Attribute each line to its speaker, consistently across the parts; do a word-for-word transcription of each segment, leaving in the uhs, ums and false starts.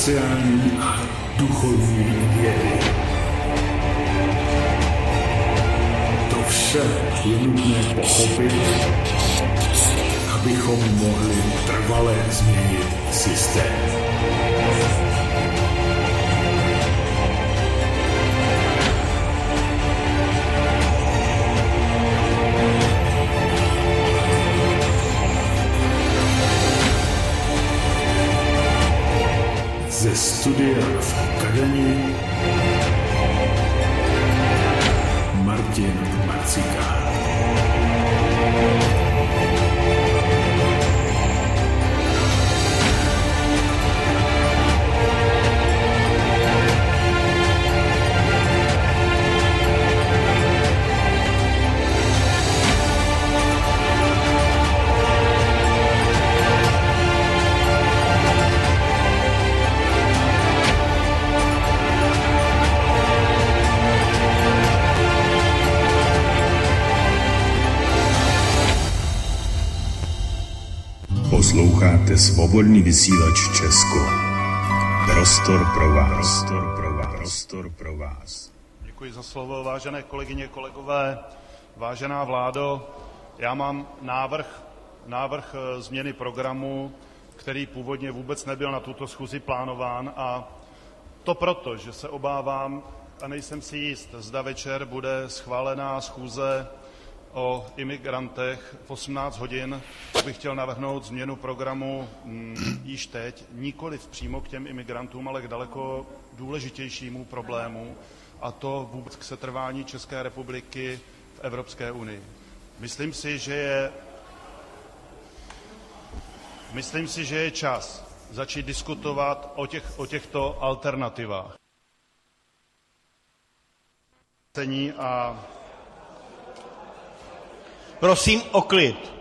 Speaker 1: sociální a duchovní vědy. To vše je nutné pochopit, abychom mohli trvale změnit systém. Ze studia v Kadani Martin Marcikán.
Speaker 2: Posloucháte Svobodný vysílač Česko. Prostor pro vás. Prostor pro vás. Prostor pro vás.
Speaker 3: Děkuji za slovo, vážené kolegyně, kolegové, vážená vládo. Já mám návrh, návrh změny programu, který původně vůbec nebyl na tuto schůzi plánován, a to proto, že se obávám a nejsem si jist, zda večer bude schválená schůze o imigrantech v osmnáct hodin, bych chtěl navrhnout změnu programu m, již teď, nikoliv přímo k těm imigrantům, ale k daleko důležitějšímu problému, a to vůbec k setrvání České republiky v Evropské unii. Myslím si, že je, myslím si, že je čas začít diskutovat o, těch, o těchto alternativách. A
Speaker 4: Prosím o klid.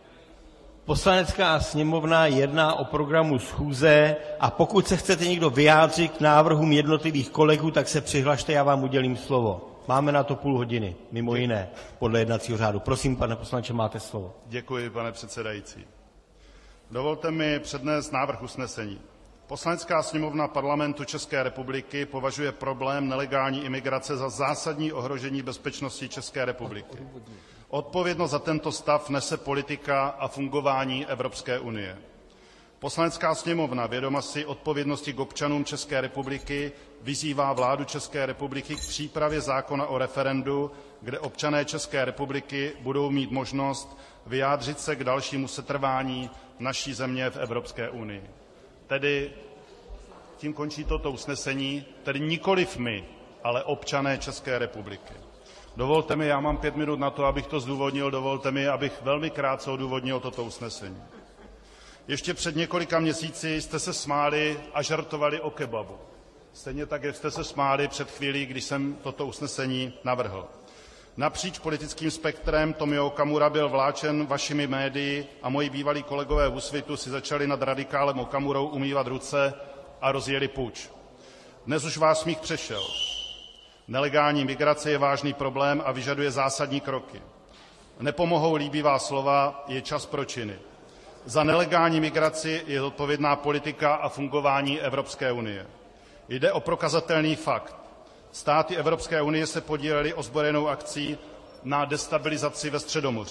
Speaker 4: Poslanecká sněmovna jedná o programu schůze, a pokud se chcete někdo vyjádřit k návrhům jednotlivých kolegů, tak se přihlašte, já vám udělím slovo. Máme na to půl hodiny, mimo jiné, podle jednacího řádu. Prosím, pane poslanče, máte slovo.
Speaker 3: Děkuji, pane předsedající. Dovolte mi přednést návrh usnesení. Poslanecká sněmovna Parlamentu České republiky považuje problém nelegální imigrace za zásadní ohrožení bezpečnosti České republiky. Odpovědnost za tento stav nese politika a fungování Evropské unie. Poslanecká sněmovna, vědoma si odpovědnosti k občanům České republiky, vyzývá vládu České republiky k přípravě zákona o referendu, kde občané České republiky budou mít možnost vyjádřit se k dalšímu setrvání naší země v Evropské unii. Tedy tím končí toto usnesení, tedy nikoliv my, ale občané České republiky. Dovolte mi, já mám pět minut na to, abych to zdůvodnil, dovolte mi, abych velmi krátce odůvodnil toto usnesení. Ještě před několika měsíci jste se smáli a žertovali o kebabu. Stejně tak, jak jste se smáli před chvílí, když jsem toto usnesení navrhl. Napříč politickým spektrem Tomio Okamura byl vláčen vašimi médii a moji bývalí kolegové v Úsvitu si začali nad radikálem Okamurou umývat ruce a rozjeli puč. Dnes už vás smích přešel. Nelegální migrace je vážný problém a vyžaduje zásadní kroky. Nepomohou líbivá slova, je čas pro činy. Za nelegální migraci je zodpovědná politika a fungování Evropské unie. Jde o prokazatelný fakt. Státy Evropské unie se podílely ozbrojenou akcí na destabilizaci ve Středomoří.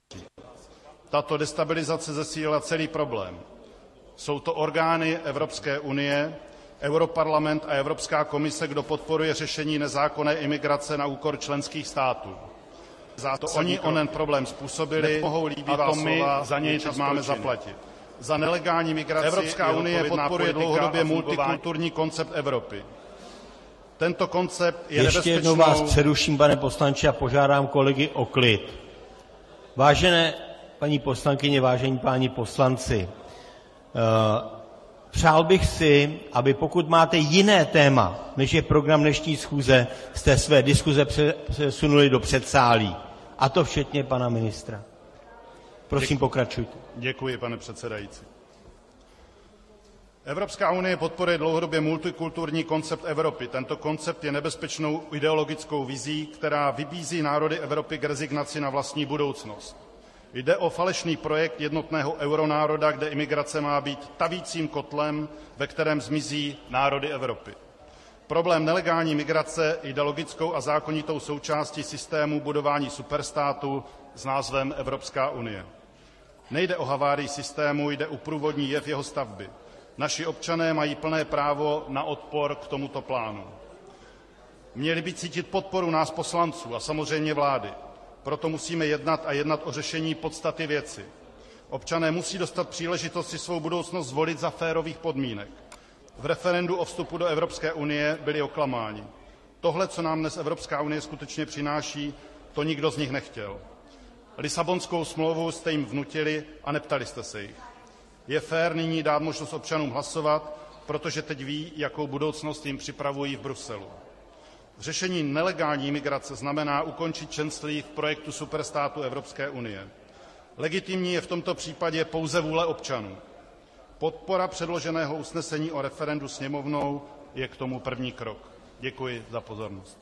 Speaker 3: Tato destabilizace zesílila celý problém. Jsou to orgány Evropské unie, Europarlament a Evropská komise, kdo podporuje řešení nezákonné imigrace na úkor členských států. To oni onen problém způsobili, nemohou líbivá
Speaker 4: a to my
Speaker 3: slova, za něj teď máme zaplatit. Za nelegální migraci Evropská unie podporuje dlouhodobě multikulturní koncept Evropy. Tento koncept je
Speaker 4: Ještě jednou vás přeruším, pane poslanče, a požádám kolegy o klid. Vážené paní poslankyně, vážení páni poslanci, přál bych si, aby pokud máte jiné téma, než je program dnešní schůze, jste své diskuze přesunuli do předsálí. A to včetně pana ministra. Prosím, Děkuji. Pokračujte.
Speaker 3: Děkuji, pane předsedající. Evropská unie podporuje dlouhodobě multikulturní koncept Evropy. Tento koncept je nebezpečnou ideologickou vizí, která vybízí národy Evropy k rezignaci na vlastní budoucnost. Jde o falešný projekt jednotného euronároda, kde imigrace má být tavícím kotlem, ve kterém zmizí národy Evropy. Problém nelegální migrace jde logickou a zákonitou součástí systému budování superstátu s názvem Evropská unie. Nejde o havárii systému, jde o průvodní jev jeho stavby. Naši občané mají plné právo na odpor k tomuto plánu. Měli by cítit podporu nás poslanců a samozřejmě vlády. Proto musíme jednat a jednat o řešení podstaty věci. Občané musí dostat příležitost si svou budoucnost zvolit za férových podmínek. V referendu o vstupu do Evropské unie byli oklamáni. Tohle, co nám dnes Evropská unie skutečně přináší, to nikdo z nich nechtěl. Lisabonskou smlouvu jste jim vnutili a neptali jste se jich. Je fér nyní dát možnost občanům hlasovat, protože teď ví, jakou budoucnost jim připravují v Bruselu. Řešení nelegální migrace znamená ukončit členství v projektu superstátu Evropské unie. Legitimní je v tomto případě pouze vůle občanů. Podpora předloženého usnesení o referendu sněmovnou je k tomu první krok. Děkuji za pozornost.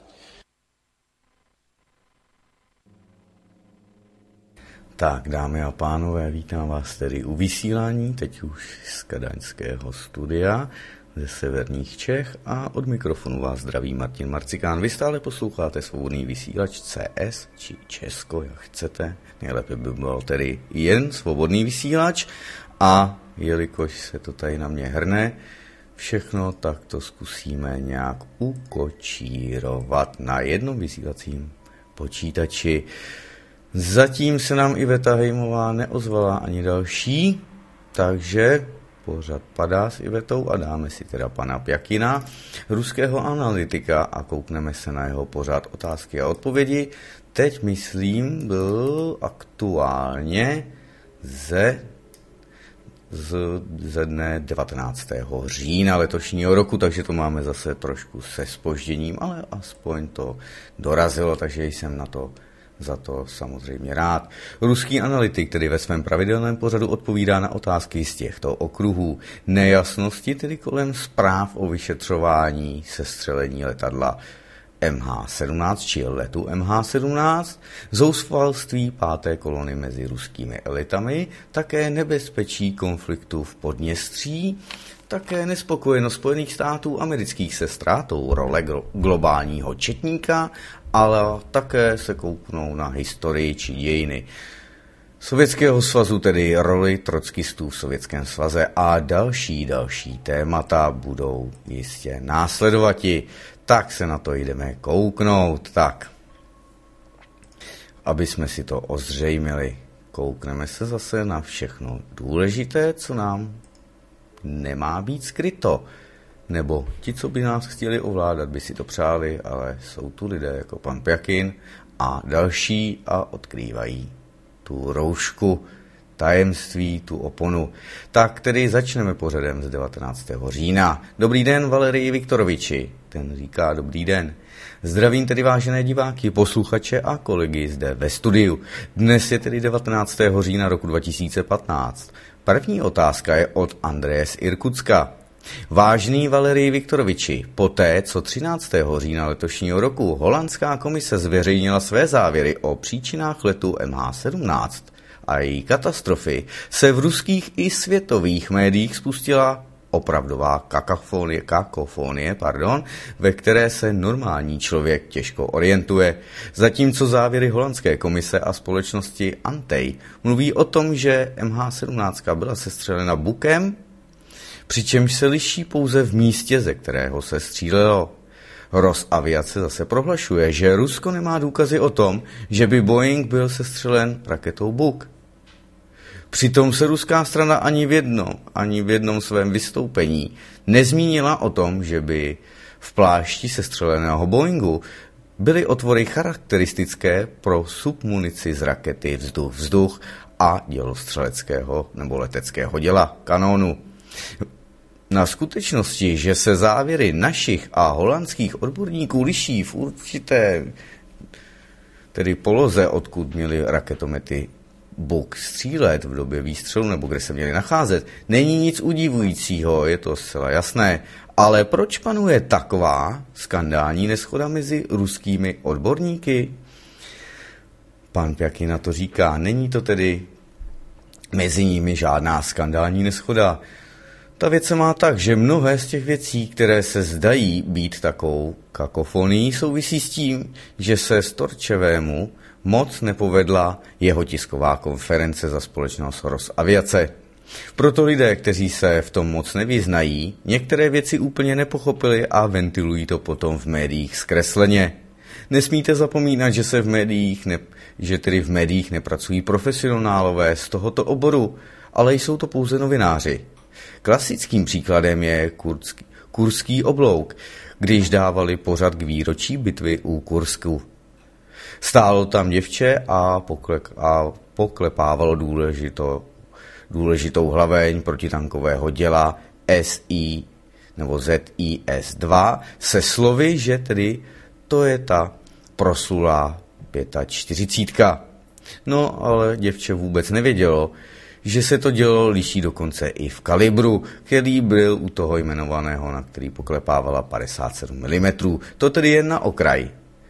Speaker 5: Tak, dámy a pánové, vítám vás tedy u vysílání, teď už z kadaňského studia ze severních Čech a od mikrofonu vás zdraví Martin Marcikán. Vy stále posloucháte Svobodný vysílač C S či Česko, jak chcete. Nejlépe by byl tedy jen Svobodný vysílač a jelikož se to tady na mě hrne všechno, tak to zkusíme nějak ukočírovat na jednom vysílacím počítači. Zatím se nám Iveta Hejmová neozvala ani další, takže pořad padá s Ivetou a dáme si teda pana Pjakina, ruského analytika, a koukneme se na jeho pořad otázky a odpovědi. Teď, myslím, byl aktuálně ze, z, ze dne devatenáctého října letošního roku, takže to máme zase trošku se zpožděním, ale aspoň to dorazilo, takže jsem na to za to samozřejmě rád. Ruský analytik tedy ve svém pravidelném pořadu odpovídá na otázky z těchto okruhů. Nejasnosti tedy kolem zpráv o vyšetřování sestřelení letadla M H sedmnáct či letu M H sedmnáct, zoufalství páté kolony mezi ruskými elitami, také nebezpečí konfliktu v Podněstří, také nespokojenost Spojených států amerických se ztrátou role globálního četníka, ale také se kouknou na historii či dějiny Sovětského svazu, tedy roli trockistů v Sovětském svaze a další, další témata budou jistě následovati. Tak se na to jdeme kouknout. Tak, aby jsme si to ozřejmili, koukneme se zase na všechno důležité, co nám nemá být skryto. Nebo ti, co by nás chtěli ovládat, by si to přáli, ale jsou tu lidé jako pan Pjakin a další a odkrývají tu roušku, tajemství, tu oponu. Tak tedy začneme pořadem z devatenáctého října. Dobrý den, Valerii Viktoroviči. Ten říká dobrý den. Zdravím tedy vážené diváky, posluchače a kolegy zde ve studiu. Dnes je tedy devatenáctého října roku dva tisíce patnáct. První otázka je od Andreje z Irkutska. Vážný Valerii Viktoroviči, poté, co třináctého října letošního roku holandská komise zveřejnila své závěry o příčinách letu M H sedmnáct a její katastrofy, se v ruských i světových médiích spustila opravdová kakofonie, kakofonie, pardon, ve které se normální člověk těžko orientuje. Zatímco závěry holandské komise a společnosti Antej mluví o tom, že M H sedmnáct byla sestřelena bukem, přičemž se liší pouze v místě, ze kterého se střílelo. Rosaviace zase prohlašuje, že Rusko nemá důkazy o tom, že by Boeing byl sestřelen raketou Buk. Přitom se ruská strana ani v jednom, ani v jednom svém vystoupení nezmínila o tom, že by v plášti sestřeleného Boeingu byly otvory charakteristické pro submunici z rakety vzduch-vzduch a dělostřeleckého nebo leteckého děla kanónu. Na skutečnosti, že se závěry našich a holandských odborníků liší v určité tedy poloze, odkud měly raketomety Buk střílet v době výstřelu nebo kde se měli nacházet, není nic udivujícího, je to zcela jasné. Ale proč panuje taková skandální neshoda mezi ruskými odborníky? Pan Pjakin na to říká, není to tedy mezi nimi žádná skandální neshoda. Ta věc se má tak, že mnohé z těch věcí, které se zdají být takovou kakofonií, souvisí s tím, že se Storčevému moc nepovedla jeho tisková konference za společnost Rosaviace. Proto lidé, kteří se v tom moc nevyznají, některé věci úplně nepochopili a ventilují to potom v médiích zkresleně. Nesmíte zapomínat, že se v médiích ne, že tedy v médiích nepracují profesionálové z tohoto oboru, ale jsou to pouze novináři. Klasickým příkladem je kurský, kurský oblouk, když dávali pořad k výročí bitvy u Kursku. Stálo tam děvče a, poklek, a poklepávalo důležito, důležitou hlaveň protitankového děla S I nebo Z I S dva se slovy, že tedy to je ta proslulá čtyřicítka. No, ale děvče vůbec nevědělo, že se to dělo liší dokonce i v kalibru, který byl u toho jmenovaného, na který poklepávala padesát sedm milimetrů. To tedy jen na okraj.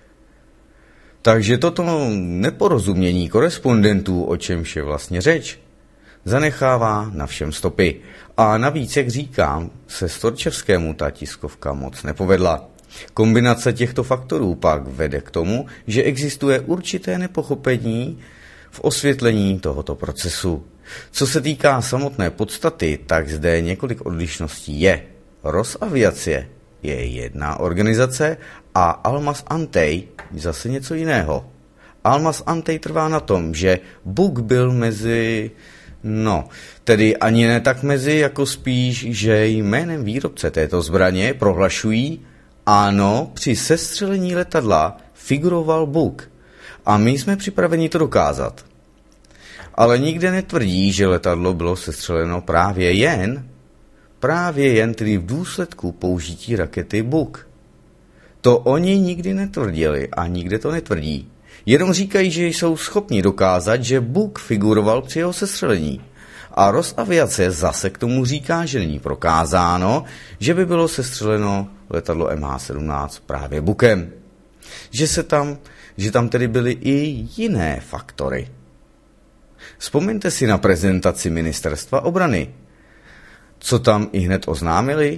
Speaker 5: Takže toto neporozumění korespondentů, o čemž je vlastně řeč, zanechává na všem stopy. A navíc, jak říkám, se Storčevskému ta tiskovka moc nepovedla. Kombinace těchto faktorů pak vede k tomu, že existuje určité nepochopení v osvětlení tohoto procesu. Co se týká samotné podstaty, tak zde několik odlišností je. Rosaviace je jedna organizace a Almas Antey zase něco jiného. Almas Antey trvá na tom, že Buk byl mezi, no, tedy ani ne tak mezi, jako spíš, že jménem výrobce této zbraně prohlašují, ano, při sestřelení letadla figuroval Buk a my jsme připraveni to dokázat. Ale nikde netvrdí, že letadlo bylo sestřeleno právě jen, právě jen tedy v důsledku použití rakety Buk. To oni nikdy netvrdili a nikde to netvrdí. Jenom říkají, že jsou schopni dokázat, že Buk figuroval při jeho sestřelení. A Rosaviace zase k tomu říká, že není prokázáno, že by bylo sestřeleno letadlo M H sedmnáct právě Bukem. Že se tam, že tam tedy byly i jiné faktory. Vzpomeňte si na prezentaci Ministerstva obrany. Co tam i hned oznámili?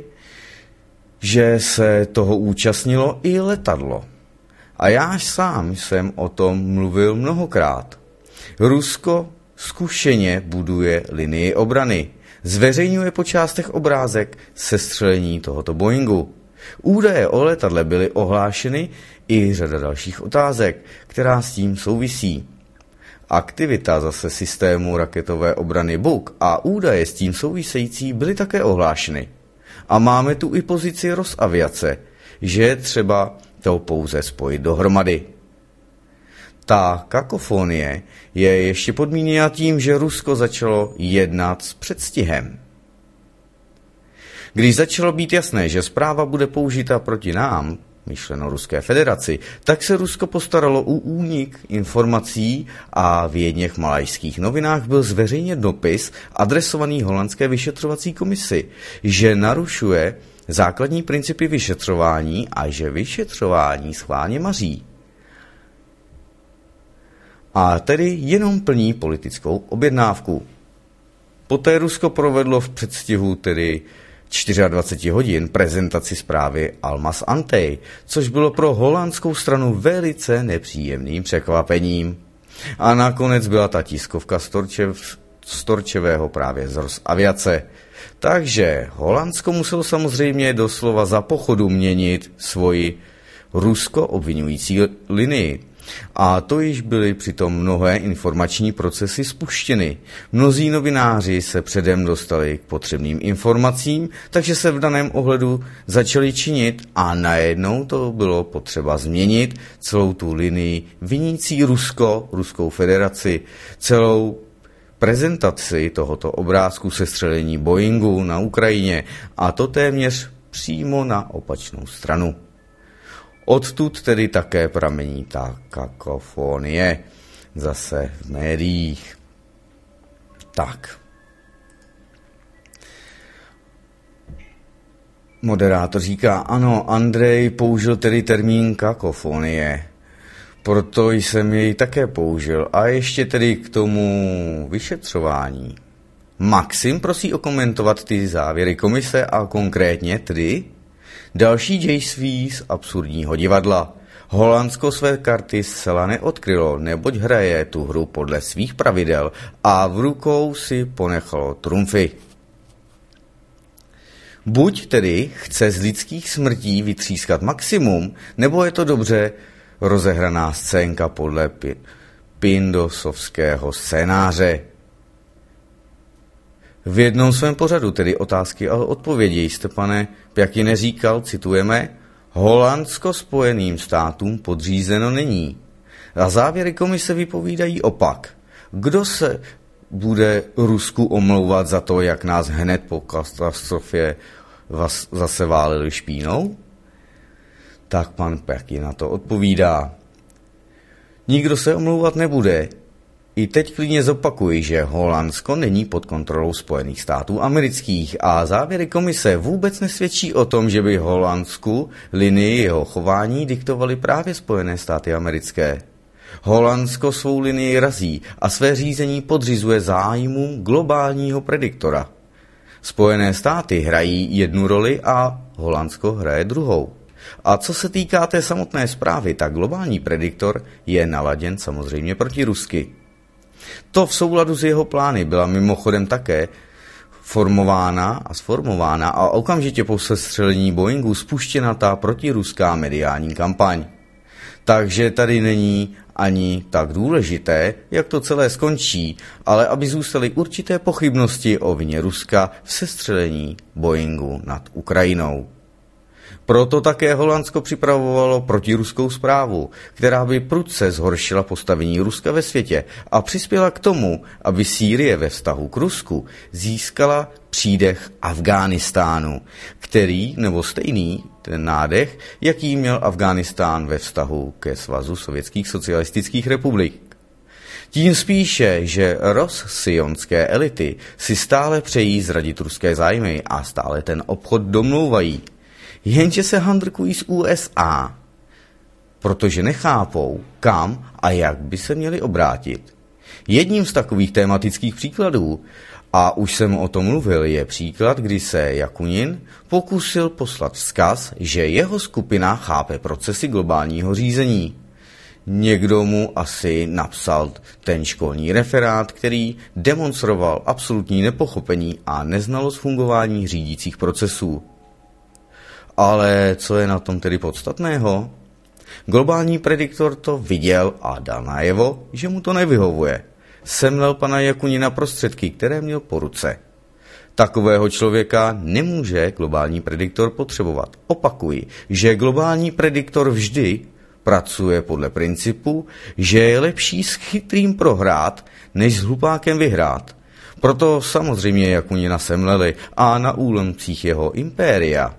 Speaker 5: Že se toho účastnilo i letadlo. A já sám jsem o tom mluvil mnohokrát. Rusko zkušeně buduje linii obrany. Zveřejňuje po částech obrázek sestřelení tohoto Boeingu. Údaje o letadle byly ohlášeny i řada dalších otázek, která s tím souvisí. Aktivita zase systému raketové obrany Buk a údaje s tím související byly také ohlášeny. A máme tu i pozici Rosaviace, že je třeba to pouze spojit dohromady. Ta kakofonie je ještě podmíněna tím, že Rusko začalo jednat s předstihem. Když začalo být jasné, že zpráva bude použita proti nám, myšleno Ruské federaci, tak se Rusko postaralo o únik informací a v jedněch malajských novinách byl zveřejněn dopis adresovaný holandské vyšetřovací komisi, že narušuje základní principy vyšetřování a že vyšetřování schválně maří. A tedy jenom plní politickou objednávku. Poté Rusko provedlo v předstihu tedy dvacet čtyři hodin prezentaci zprávy Almas Antey, což bylo pro holandskou stranu velice nepříjemným překvapením. A nakonec byla ta tiskovka Storčev, Storčevého právě z Rosaviace. Takže Holandsko muselo samozřejmě doslova za pochodu měnit svoji Rusko obvinující linii. A to již byly přitom mnohé informační procesy spuštěny. Mnozí novináři se předem dostali k potřebným informacím, takže se v daném ohledu začali činit a najednou to bylo potřeba změnit celou tu linii vinící Rusko, Ruskou federaci, celou prezentaci tohoto obrázku sestřelení Boeingu na Ukrajině a to téměř přímo na opačnou stranu. Odtud tedy také pramení ta kakofonie, zase v médiích. Tak. Moderátor říká, ano, Andrej použil tedy termín kakofonie. Proto jsem jej také použil. A ještě tedy k tomu vyšetřování. Maxim prosí okomentovat ty závěry komise a konkrétně tedy další dějství z absurdního divadla. Holandsko své karty zcela neodkrylo, neboť hraje tu hru podle svých pravidel a v rukou si ponechalo trumfy. Buď tedy chce z lidských smrtí vytřískat maximum, nebo je to dobře rozehraná scénka podle pindosovského scénáře. V jednom svém pořadu, tedy otázky a odpovědi, jste, pane Pjakine, říkal, citujeme, Holandsko Spojeným státům podřízeno není. A závěry komise vypovídají opak. Kdo se bude Rusku omlouvat za to, jak nás hned po katastrofě zase válili špínou? Tak pan Pjakin na to odpovídá. Nikdo se omlouvat nebude. I teď klidně zopakuji, že Holandsko není pod kontrolou Spojených států amerických a závěry komise vůbec nesvědčí o tom, že by Holandsku linii jeho chování diktovaly právě Spojené státy americké. Holandsko svou linii razí a své řízení podřizuje zájmům globálního prediktora. Spojené státy hrají jednu roli a Holandsko hraje druhou. A co se týká té samotné zprávy, tak globální prediktor je naladěn samozřejmě proti rusky. To v souladu s jeho plány byla mimochodem také formována a sformována a okamžitě po sestřelení Boeingu spuštěna ta protiruská mediální kampaň. Takže tady není ani tak důležité, jak to celé skončí, ale aby zůstaly určité pochybnosti o vině Ruska v sestřelení Boeingu nad Ukrajinou. Proto také Holandsko připravovalo protiruskou zprávu, která by prudce zhoršila postavení Ruska ve světě a přispěla k tomu, aby Sýrie ve vztahu k Rusku získala přídech Afghánistánu, který, nebo stejný ten nádech, jaký měl Afghánistán ve vztahu ke Svazu sovětských socialistických republik. Tím spíše, že rozsionské elity si stále přejí zradit ruské zájmy a stále ten obchod domlouvají. Jenže se handrkují z U S A, protože nechápou, kam a jak by se měli obrátit. Jedním z takových tematických příkladů, a už jsem o tom mluvil, je příklad, kdy se Jakunin pokusil poslat vzkaz, že jeho skupina chápe procesy globálního řízení. Někdo mu asi napsal ten školní referát, který demonstroval absolutní nepochopení a neznalost fungování řídících procesů. Ale co je na tom tedy podstatného? Globální prediktor to viděl a dal najevo, že mu to nevyhovuje. Semlel pana Jakunina prostředky, které měl po ruce. Takového člověka nemůže globální prediktor potřebovat. Opakuji, že globální prediktor vždy pracuje podle principu, že je lepší s chytrým prohrát, než s hlupákem vyhrát. Proto samozřejmě Jakunina semleli a na úlomcích jeho impéria.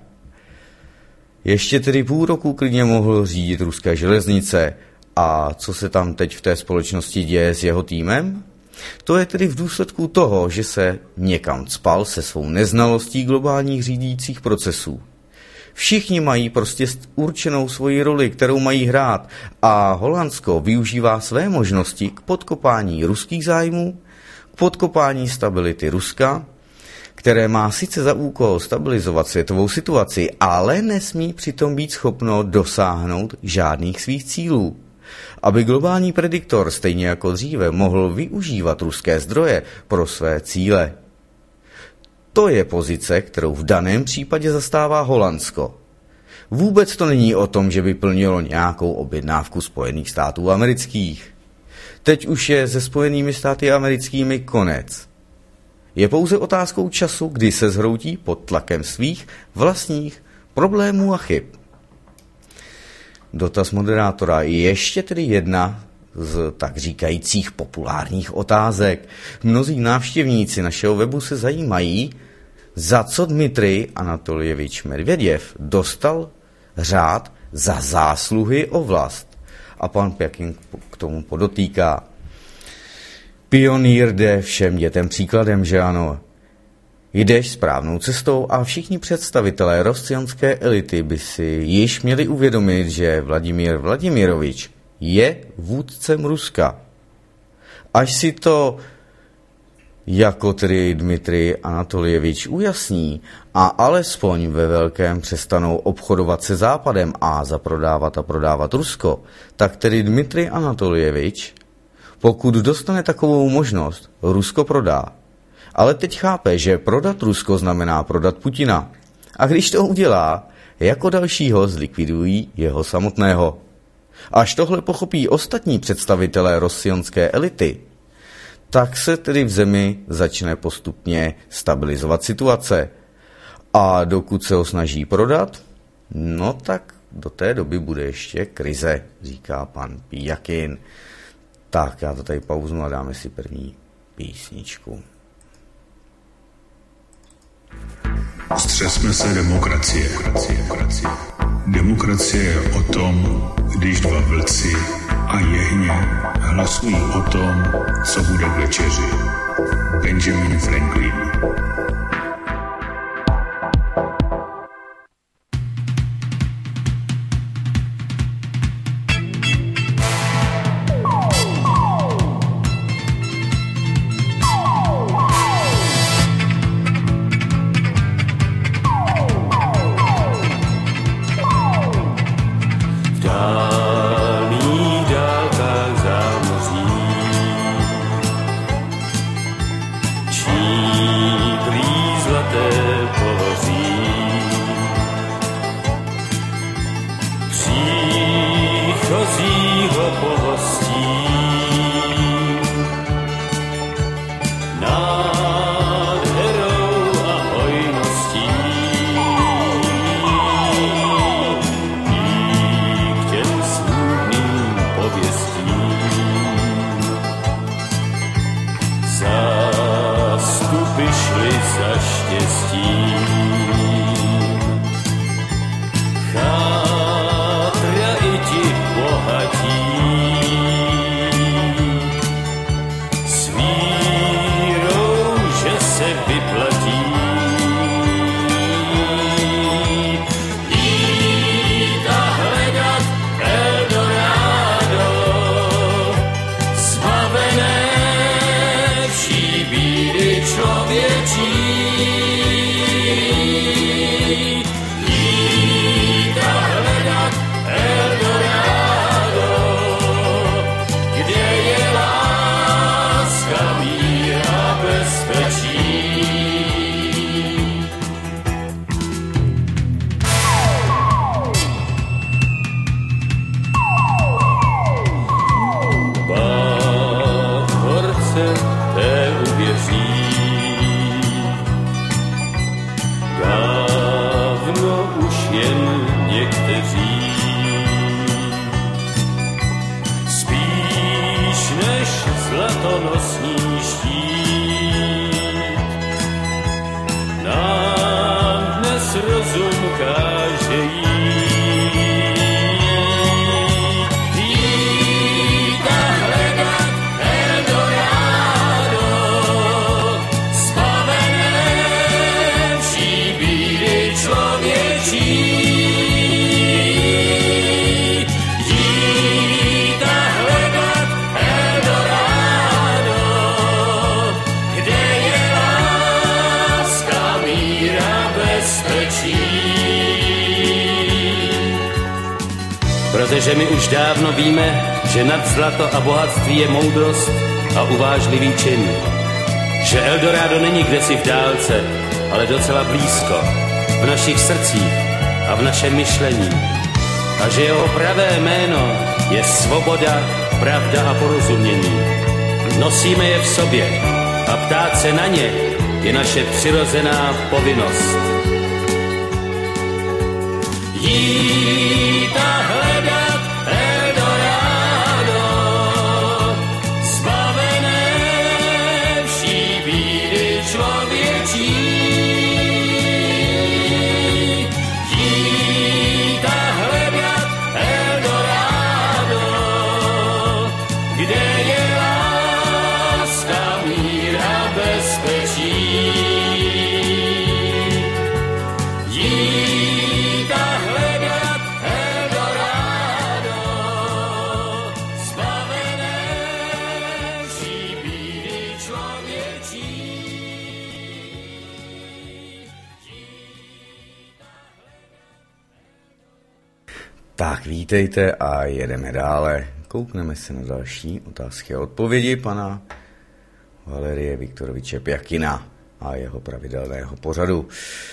Speaker 5: Ještě tedy půl roku klidně mohl řídit ruské železnice. A co se tam teď v té společnosti děje s jeho týmem? To je tedy v důsledku toho, že se někam cpal se svou neznalostí globálních řídících procesů. Všichni mají prostě určenou svoji roli, kterou mají hrát a Holandsko využívá své možnosti k podkopání ruských zájmů, k podkopání stability Ruska, které má sice za úkol stabilizovat světovou situaci, ale nesmí přitom být schopno dosáhnout žádných svých cílů. Aby globální prediktor stejně jako dříve mohl využívat ruské zdroje pro své cíle. To je pozice, kterou v daném případě zastává Holandsko. Vůbec to není o tom, že by plnilo nějakou objednávku Spojených států amerických. Teď už je se Spojenými státy americkými konec. Je pouze otázkou času, kdy se zhroutí pod tlakem svých vlastních problémů a chyb. Dotaz moderátora je ještě tedy jedna z tak říkajících populárních otázek. Mnozí návštěvníci našeho webu se zajímají, za co Dmitrij Anatoljevič Medvěděv dostal řád za zásluhy o vlast. A pan Pjakin k tomu podotýká. Pionýr jde všem dětem příkladem, že ano. Jdeš správnou cestou a všichni představitelé rosyjské elity by si již měli uvědomit, že Vladimír Vladimirovič je vůdcem Ruska. Až si to jako tedy Dmitrij Anatoljevič ujasní a alespoň ve velkém přestanou obchodovat se Západem a zaprodávat a prodávat Rusko, tak tedy Dmitrij Anatoljevič, pokud dostane takovou možnost, Rusko prodá. Ale teď chápe, že prodat Rusko znamená prodat Putina. A když to udělá, jako dalšího zlikvidují jeho samotného. Až tohle pochopí ostatní představitelé rosionské elity, tak se tedy v zemi začne postupně stabilizovat situace. A dokud se ho snaží prodat, no tak do té doby bude ještě krize, říká pan Pijakin. Tak, já to tady pauznu a dáme si první písničku.
Speaker 2: Střesme se demokracie. Demokracie je o tom, když dva vlci a jehně hlasují o tom, co bude k večeři. Benjamin Franklin.
Speaker 6: Protože my už dávno víme, že nad zlato a bohatství je moudrost a uvážlivý čin. Že Eldorado není kdesi v dálce, ale docela blízko, v našich srdcích a v našem myšlení. A že jeho pravé jméno je svoboda, pravda a porozumění. Nosíme je v sobě a ptát se na ně je naše přirozená povinnost. Jít a hledat Eldorado, zbavené vší bídy člověčí. Jít a hledat Eldorado, kde je láska, mír a bezpečí. Jít a hledat Eldorado.
Speaker 5: Tak vítejte a jedeme dále. Koukneme se na další otázky a odpovědi pana Valerie Viktoroviče Pjakina a jeho pravidelného pořadu.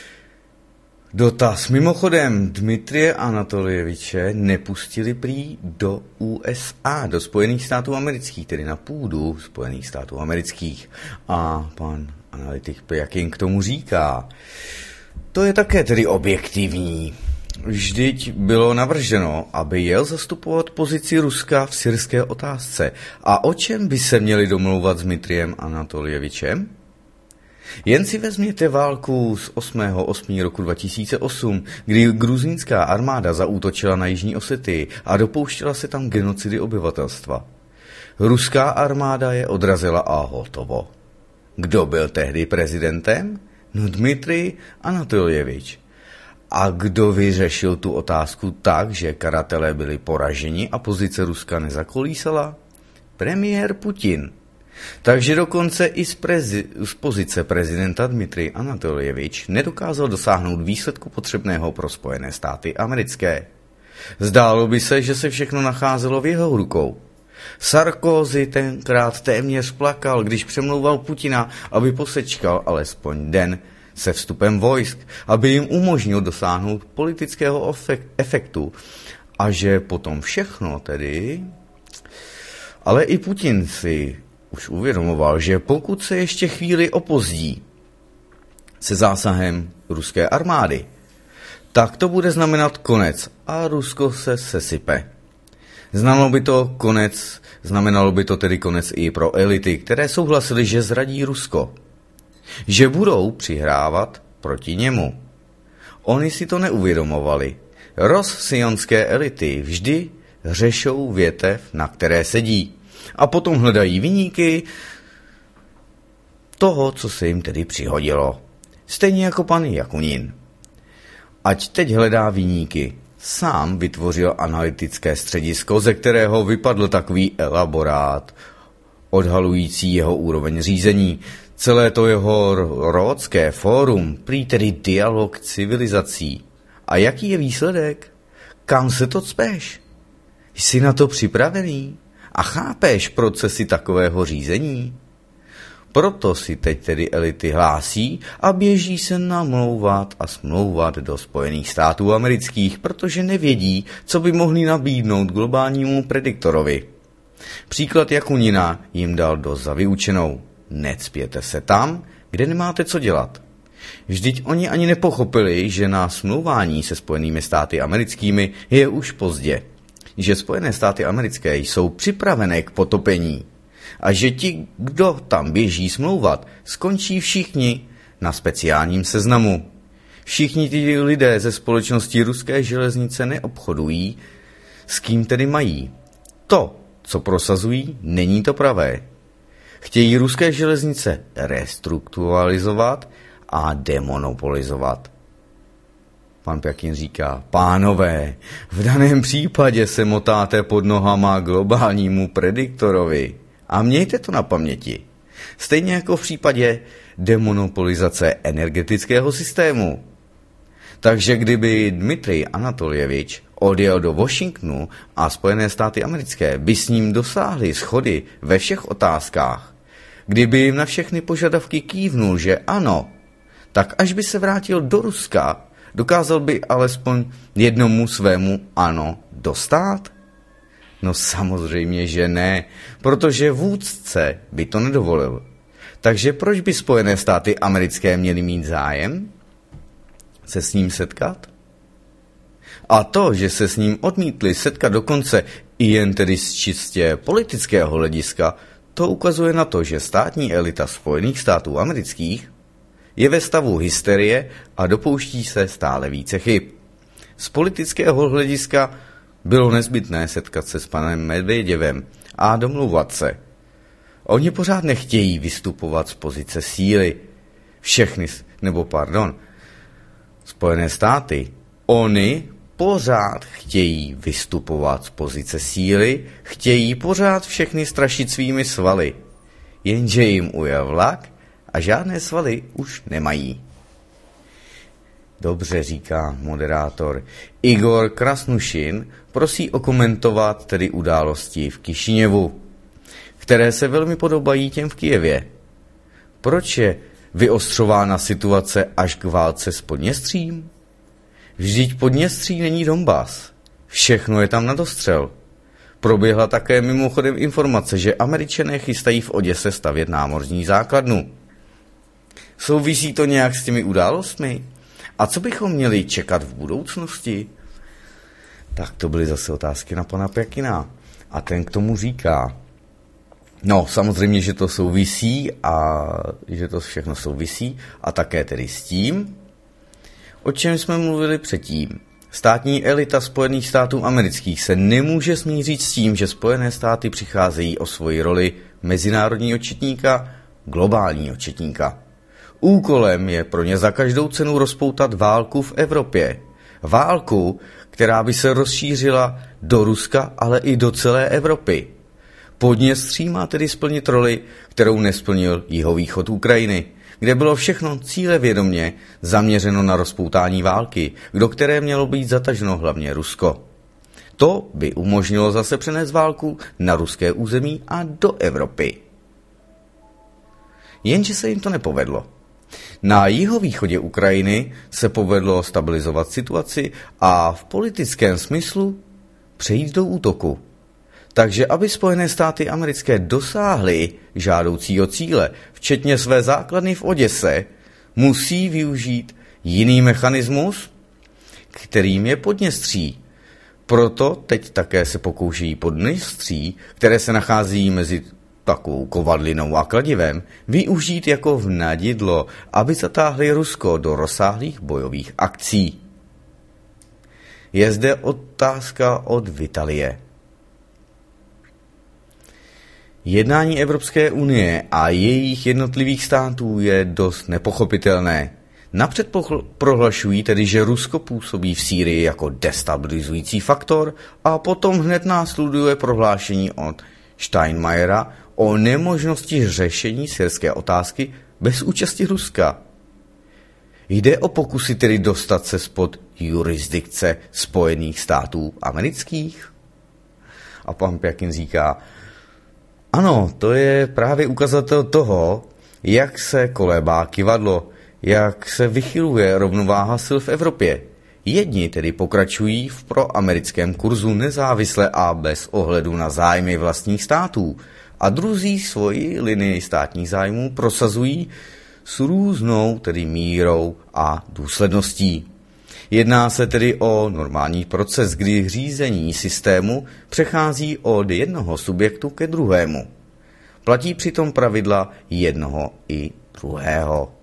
Speaker 5: Dotaz. Mimochodem, Dmitrije Anatolieviče nepustili prý do U S A, do Spojených států amerických, tedy na půdu Spojených států amerických. A pan analytik Pjakin k tomu říká, to je také tedy objektivní. Vždyť bylo navrženo, aby jel zastupovat pozici Ruska v syrské otázce. A o čem by se měli domlouvat s Dmitrijem Anatolievičem? Jen si vezměte válku z osmého osmého roku dva tisíce osm, kdy gruzínská armáda zaútočila na Jižní Osetii a dopouštěla se tam genocidy obyvatelstva. Ruská armáda je odrazila a hotovo. Kdo byl tehdy prezidentem? No Dmitrij Anatolievič. A kdo vyřešil tu otázku tak, že karatelé byli poraženi a pozice Ruska nezakolísala? Premiér Putin. Takže dokonce i z, prezi- z pozice prezidenta Dmitrij Anatolievič nedokázal dosáhnout výsledku potřebného pro Spojené státy americké. Zdálo by se, že se všechno nacházelo v jeho rukou. Sarkozy tenkrát téměř plakal, když přemlouval Putina, aby posečkal alespoň den se vstupem vojsk, aby jim umožnil dosáhnout politického efektu a že potom všechno tedy... Ale i Putin si už uvědomoval, že pokud se ještě chvíli opozdí se zásahem ruské armády, tak to bude znamenat konec a Rusko se sesype. Znamenalo by to konec, znamenalo by to tedy konec i pro elity, které souhlasily, že zradí Rusko. Že budou přihrávat proti němu. Oni si to neuvědomovali. Rozsionské elity vždy řešou větev, na které sedí. A potom hledají viníky toho, co se jim tedy přihodilo. Stejně jako pan Jakunin. Ať teď hledá viníky. Sám vytvořil analytické středisko, ze kterého vypadl takový elaborát, odhalující jeho úroveň řízení. Celé to jeho Rhodské fórum, prý tedy dialog civilizací. A jaký je výsledek? Kam se to cpeš? Jsi na to připravený? A chápeš procesy takového řízení? Proto si teď tedy elity hlásí a běží se namlouvat a smlouvat do Spojených států amerických, protože nevědí, co by mohli nabídnout globálnímu prediktorovi. Příklad Jakunina jim dal dost za vyučenou. Necpěte se tam, kde nemáte co dělat. Vždyť oni ani nepochopili, že na smlouvání se Spojenými státy americkými je už pozdě. Že Spojené státy americké jsou připravené k potopení. A že ti, kdo tam běží smlouvat, skončí všichni na speciálním seznamu. Všichni ti lidé ze společnosti Ruské železnice neobchodují, s kým tedy mají. To, co prosazují, není to pravé. Chtějí Ruské železnice restrukturalizovat a demonopolizovat. Pan Pjakin říká, pánové, v daném případě se motáte pod nohama globálnímu prediktorovi. A mějte to na paměti. Stejně jako v případě demonopolizace energetického systému. Takže kdyby Dmitrij Anatolievič odjel do Washingtonu a Spojené státy americké by s ním dosáhly shody ve všech otázkách, kdyby jim na všechny požadavky kývnul, že ano, tak až by se vrátil do Ruska, dokázal by alespoň jednomu svému ano dostát? No samozřejmě, že ne, protože vůdce by to nedovolil. Takže proč by Spojené státy americké měly mít zájem se s ním setkat? A to, že se s ním odmítli setkat dokonce i jen tedy z čistě politického hlediska, to ukazuje na to, že státní elita Spojených států amerických je ve stavu hysterie a dopouští se stále více chyb. Z politického hlediska bylo nezbytné setkat se s panem Medvěděvem a domlouvat se. Oni pořád nechtějí vystupovat z pozice síly. Všechny, nebo pardon, Spojené státy, oni pořád chtějí vystupovat z pozice síly, chtějí pořád všechny strašit svými svaly. Jenže jim ujel vlak a žádné svaly už nemají. Dobře, říká moderátor. Igor Krasnušin prosí okomentovat tedy události v Kišiněvu, které se velmi podobají těm v Kyjevě. Proč je vyostřována situace až k válce s Podněstřím? Vždyť Podněstří není Donbas. Všechno je tam na dostřel. Proběhla také mimochodem informace, že Američané chystají v Oděse stavět námořní základnu. Souvisí to nějak s těmi událostmi? A co bychom měli čekat v budoucnosti? Tak to byly zase otázky na pana Pjakina. A ten k tomu říká, no samozřejmě, že to souvisí a že to všechno souvisí a také tedy s tím, o čem jsme mluvili předtím. Státní elita Spojených států amerických se nemůže smířit s tím, že Spojené státy přicházejí o svoji roli mezinárodního četníka, globálního četníka. Úkolem je pro ně za každou cenu rozpoutat válku v Evropě. Válku, která by se rozšířila do Ruska, ale i do celé Evropy. Podněstří má tedy splnit roli, kterou nesplnil jihovýchod Ukrajiny, kde bylo všechno cílevědomě zaměřeno na rozpoutání války, do které mělo být zataženo hlavně Rusko. To by umožnilo zase přenést válku na ruské území a do Evropy. Jenže se jim to nepovedlo. Na jihovýchodě Ukrajiny se povedlo stabilizovat situaci a v politickém smyslu přejít do útoku. Takže aby Spojené státy americké dosáhly žádoucího cíle, včetně své základny v Oděse, musí využít jiný mechanismus, kterým je Podněstří. Proto teď také se pokouší Podněstří, které se nachází mezi takovou kovadlinou a kladivem, využít jako vnadidlo, aby zatáhli Rusko do rozsáhlých bojových akcí. Je zde otázka od Vitalie. Jednání Evropské unie a jejich jednotlivých států je dost nepochopitelné. Napřed prohlašují tedy, že Rusko působí v Sýrii jako destabilizující faktor a potom hned následuje prohlášení od Steinmeiera o nemožnosti řešení syrské otázky bez účasti Ruska. Jde o pokusy tedy dostat se spod jurisdikce Spojených států amerických? A pan Pjakin říká, ano, to je právě ukazatel toho, jak se kolébá kyvadlo, jak se vychyluje rovnováha sil v Evropě. Jedni tedy pokračují v proamerickém kurzu nezávisle a bez ohledu na zájmy vlastních států a druzí svoji linii státních zájmů prosazují s různou tedy mírou a důsledností. Jedná se tedy o normální proces, kdy řízení systému přechází od jednoho subjektu ke druhému. Platí přitom pravidla jednoho i druhého.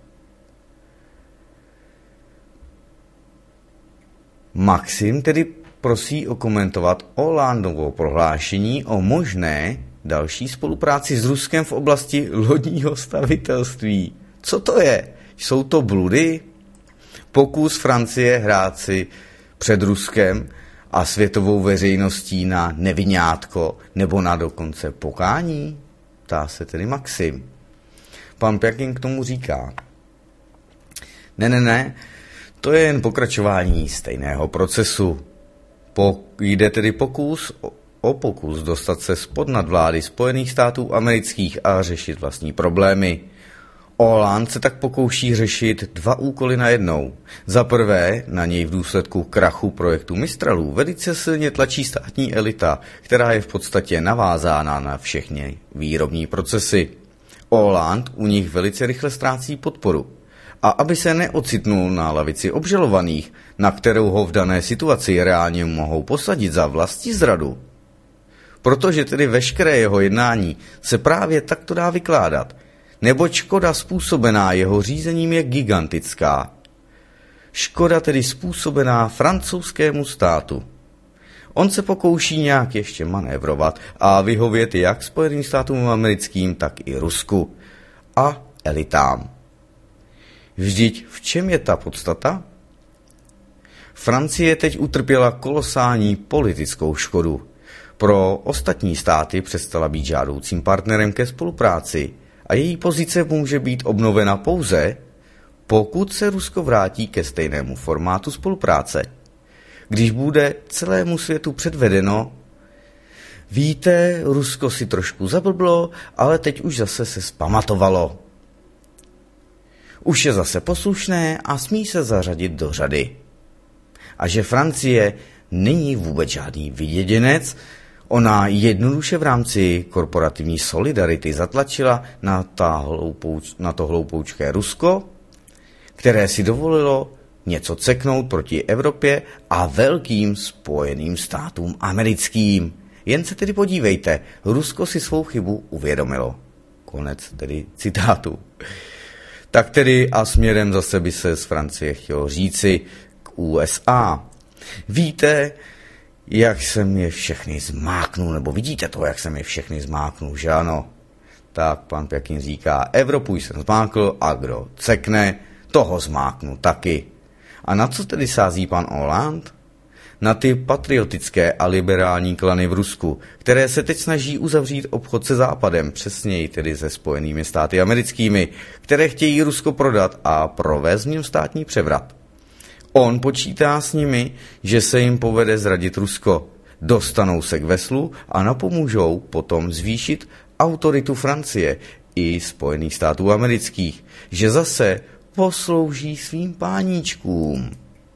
Speaker 5: Maxim tedy prosí okomentovat Hollandovo prohlášení o možné další spolupráci s Ruskem v oblasti lodního stavitelství. Co to je? Jsou to bludy? Pokus Francie hrát si před Ruskem a světovou veřejností na neviňátko nebo na dokonce pokání? Ptá se tedy Maxim. Pan Pjakin k tomu říká. Ne, ne, ne, to je jen pokračování stejného procesu. Po, jde tedy pokus o, o pokus dostat se spod nadvlády Spojených států amerických a řešit vlastní problémy. Hollande se tak pokouší řešit dva úkoly najednou. Za prvé, na něj v důsledku krachu projektu Mistralů velice silně tlačí státní elita, která je v podstatě navázána na všechny výrobní procesy. Hollande u nich velice rychle ztrácí podporu. A aby se neocitnul na lavici obžalovaných, na kterou ho v dané situaci reálně mohou posadit za vlastizradu. Protože tedy veškeré jeho jednání se právě takto dá vykládat, neboť škoda způsobená jeho řízením je gigantická. Škoda tedy způsobená francouzskému státu. On se pokouší nějak ještě manévrovat a vyhovět jak Spojeným státům americkým, tak i Rusku a elitám. Vždyť v čem je ta podstata? Francie teď utrpěla kolosální politickou škodu. Pro ostatní státy přestala být žádoucím partnerem ke spolupráci a její pozice může být obnovena pouze, pokud se Rusko vrátí ke stejnému formátu spolupráce. Když bude celému světu předvedeno, víte, Rusko si trošku zablblo, ale teď už zase se zpamatovalo. Už je zase poslušné a smí se zařadit do řady. A že Francie není vůbec žádný vyděděnec, ona jednoduše v rámci korporativní solidarity zatlačila na, ta hloupouč, na to hloupoučké Rusko, které si dovolilo něco ceknout proti Evropě a velkým spojeným státům americkým. Jen se tedy podívejte, Rusko si svou chybu uvědomilo. Konec tedy citátu. Tak tedy a směrem zase by se z Francie chtělo říci k U S A. Víte, jak jsem je všechny zmáknul, nebo vidíte to, jak jsem je všechny zmáknul, že ano? Tak pan Pěkin říká, Evropu jsem zmákl a kdo cekne, toho zmáknu taky. A na co tedy sází pan Hollande? Na ty patriotické a liberální klany v Rusku, které se teď snaží uzavřít obchod se Západem, přesněji tedy se Spojenými státy americkými, které chtějí Rusko prodat a provést v něm státní převrat. On počítá s nimi, že se jim povede zradit Rusko. Dostanou se k veslu a napomůžou potom zvýšit autoritu Francie i Spojených států amerických, že zase poslouží svým páníčkům.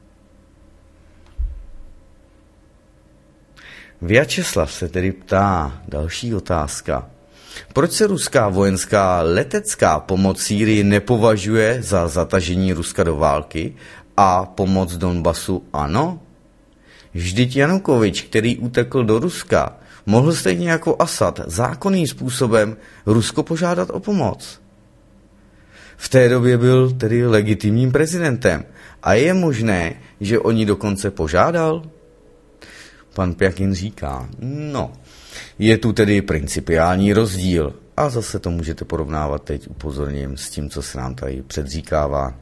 Speaker 5: Vyacheslav se tedy ptá, další otázka. Proč se ruská vojenská letecká pomoc Sýrii nepovažuje za zatažení Ruska do války a pomoc Donbasu ano? Vždyť Janukovič, který utekl do Ruska, mohl stejně jako Asad zákonným způsobem Rusko požádat o pomoc. V té době byl tedy legitimním prezidentem a je možné, že o ní dokonce požádal? Pan Pěkin říká, no, je tu tedy principiální rozdíl a zase to můžete porovnávat teď upozorním s tím, co se nám tady předříkává.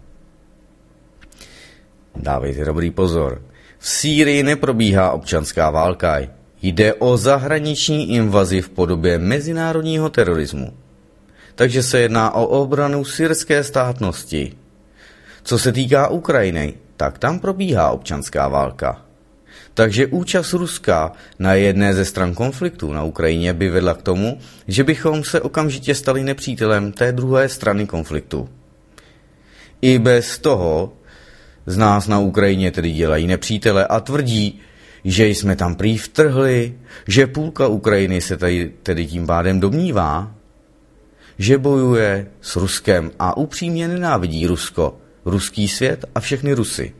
Speaker 5: Dávejte dobrý pozor. V Sýrii neprobíhá občanská válka. Jde o zahraniční invazi v podobě mezinárodního terorismu. Takže se jedná o obranu syrské státnosti. Co se týká Ukrajiny, tak tam probíhá občanská válka. Takže účast Ruska na jedné ze stran konfliktu na Ukrajině by vedla k tomu, že bychom se okamžitě stali nepřítelem té druhé strany konfliktu. I bez toho z nás na Ukrajině tedy dělají nepřítele a tvrdí, že jsme tam prý vtrhli, že půlka Ukrajiny se tady tedy tím pádem domnívá, že bojuje s Ruskem a upřímně nenávidí Rusko, ruský svět a všechny Rusy.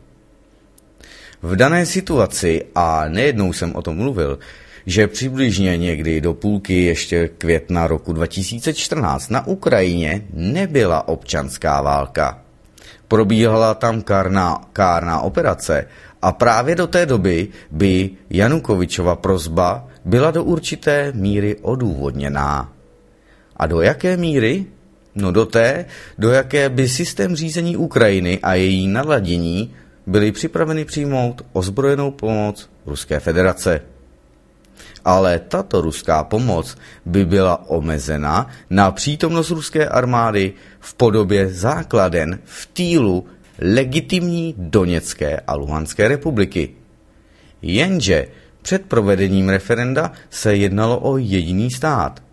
Speaker 5: V dané situaci, a nejednou jsem o tom mluvil, že přibližně někdy do půlky ještě května roku dva tisíce čtrnáct na Ukrajině nebyla občanská válka. Probíhala tam kárná, kárná operace a právě do té doby by Janukovičova prosba byla do určité míry odůvodněná. A do jaké míry? No do té, do jaké by systém řízení Ukrajiny a její naladění byly připraveny přijmout ozbrojenou pomoc Ruské federace. Ale tato ruská pomoc by byla omezena na přítomnost ruské armády v podobě základen v týlu legitimní Doněcké a Luhanské republiky. Jenže před provedením referenda se jednalo o jediný stát.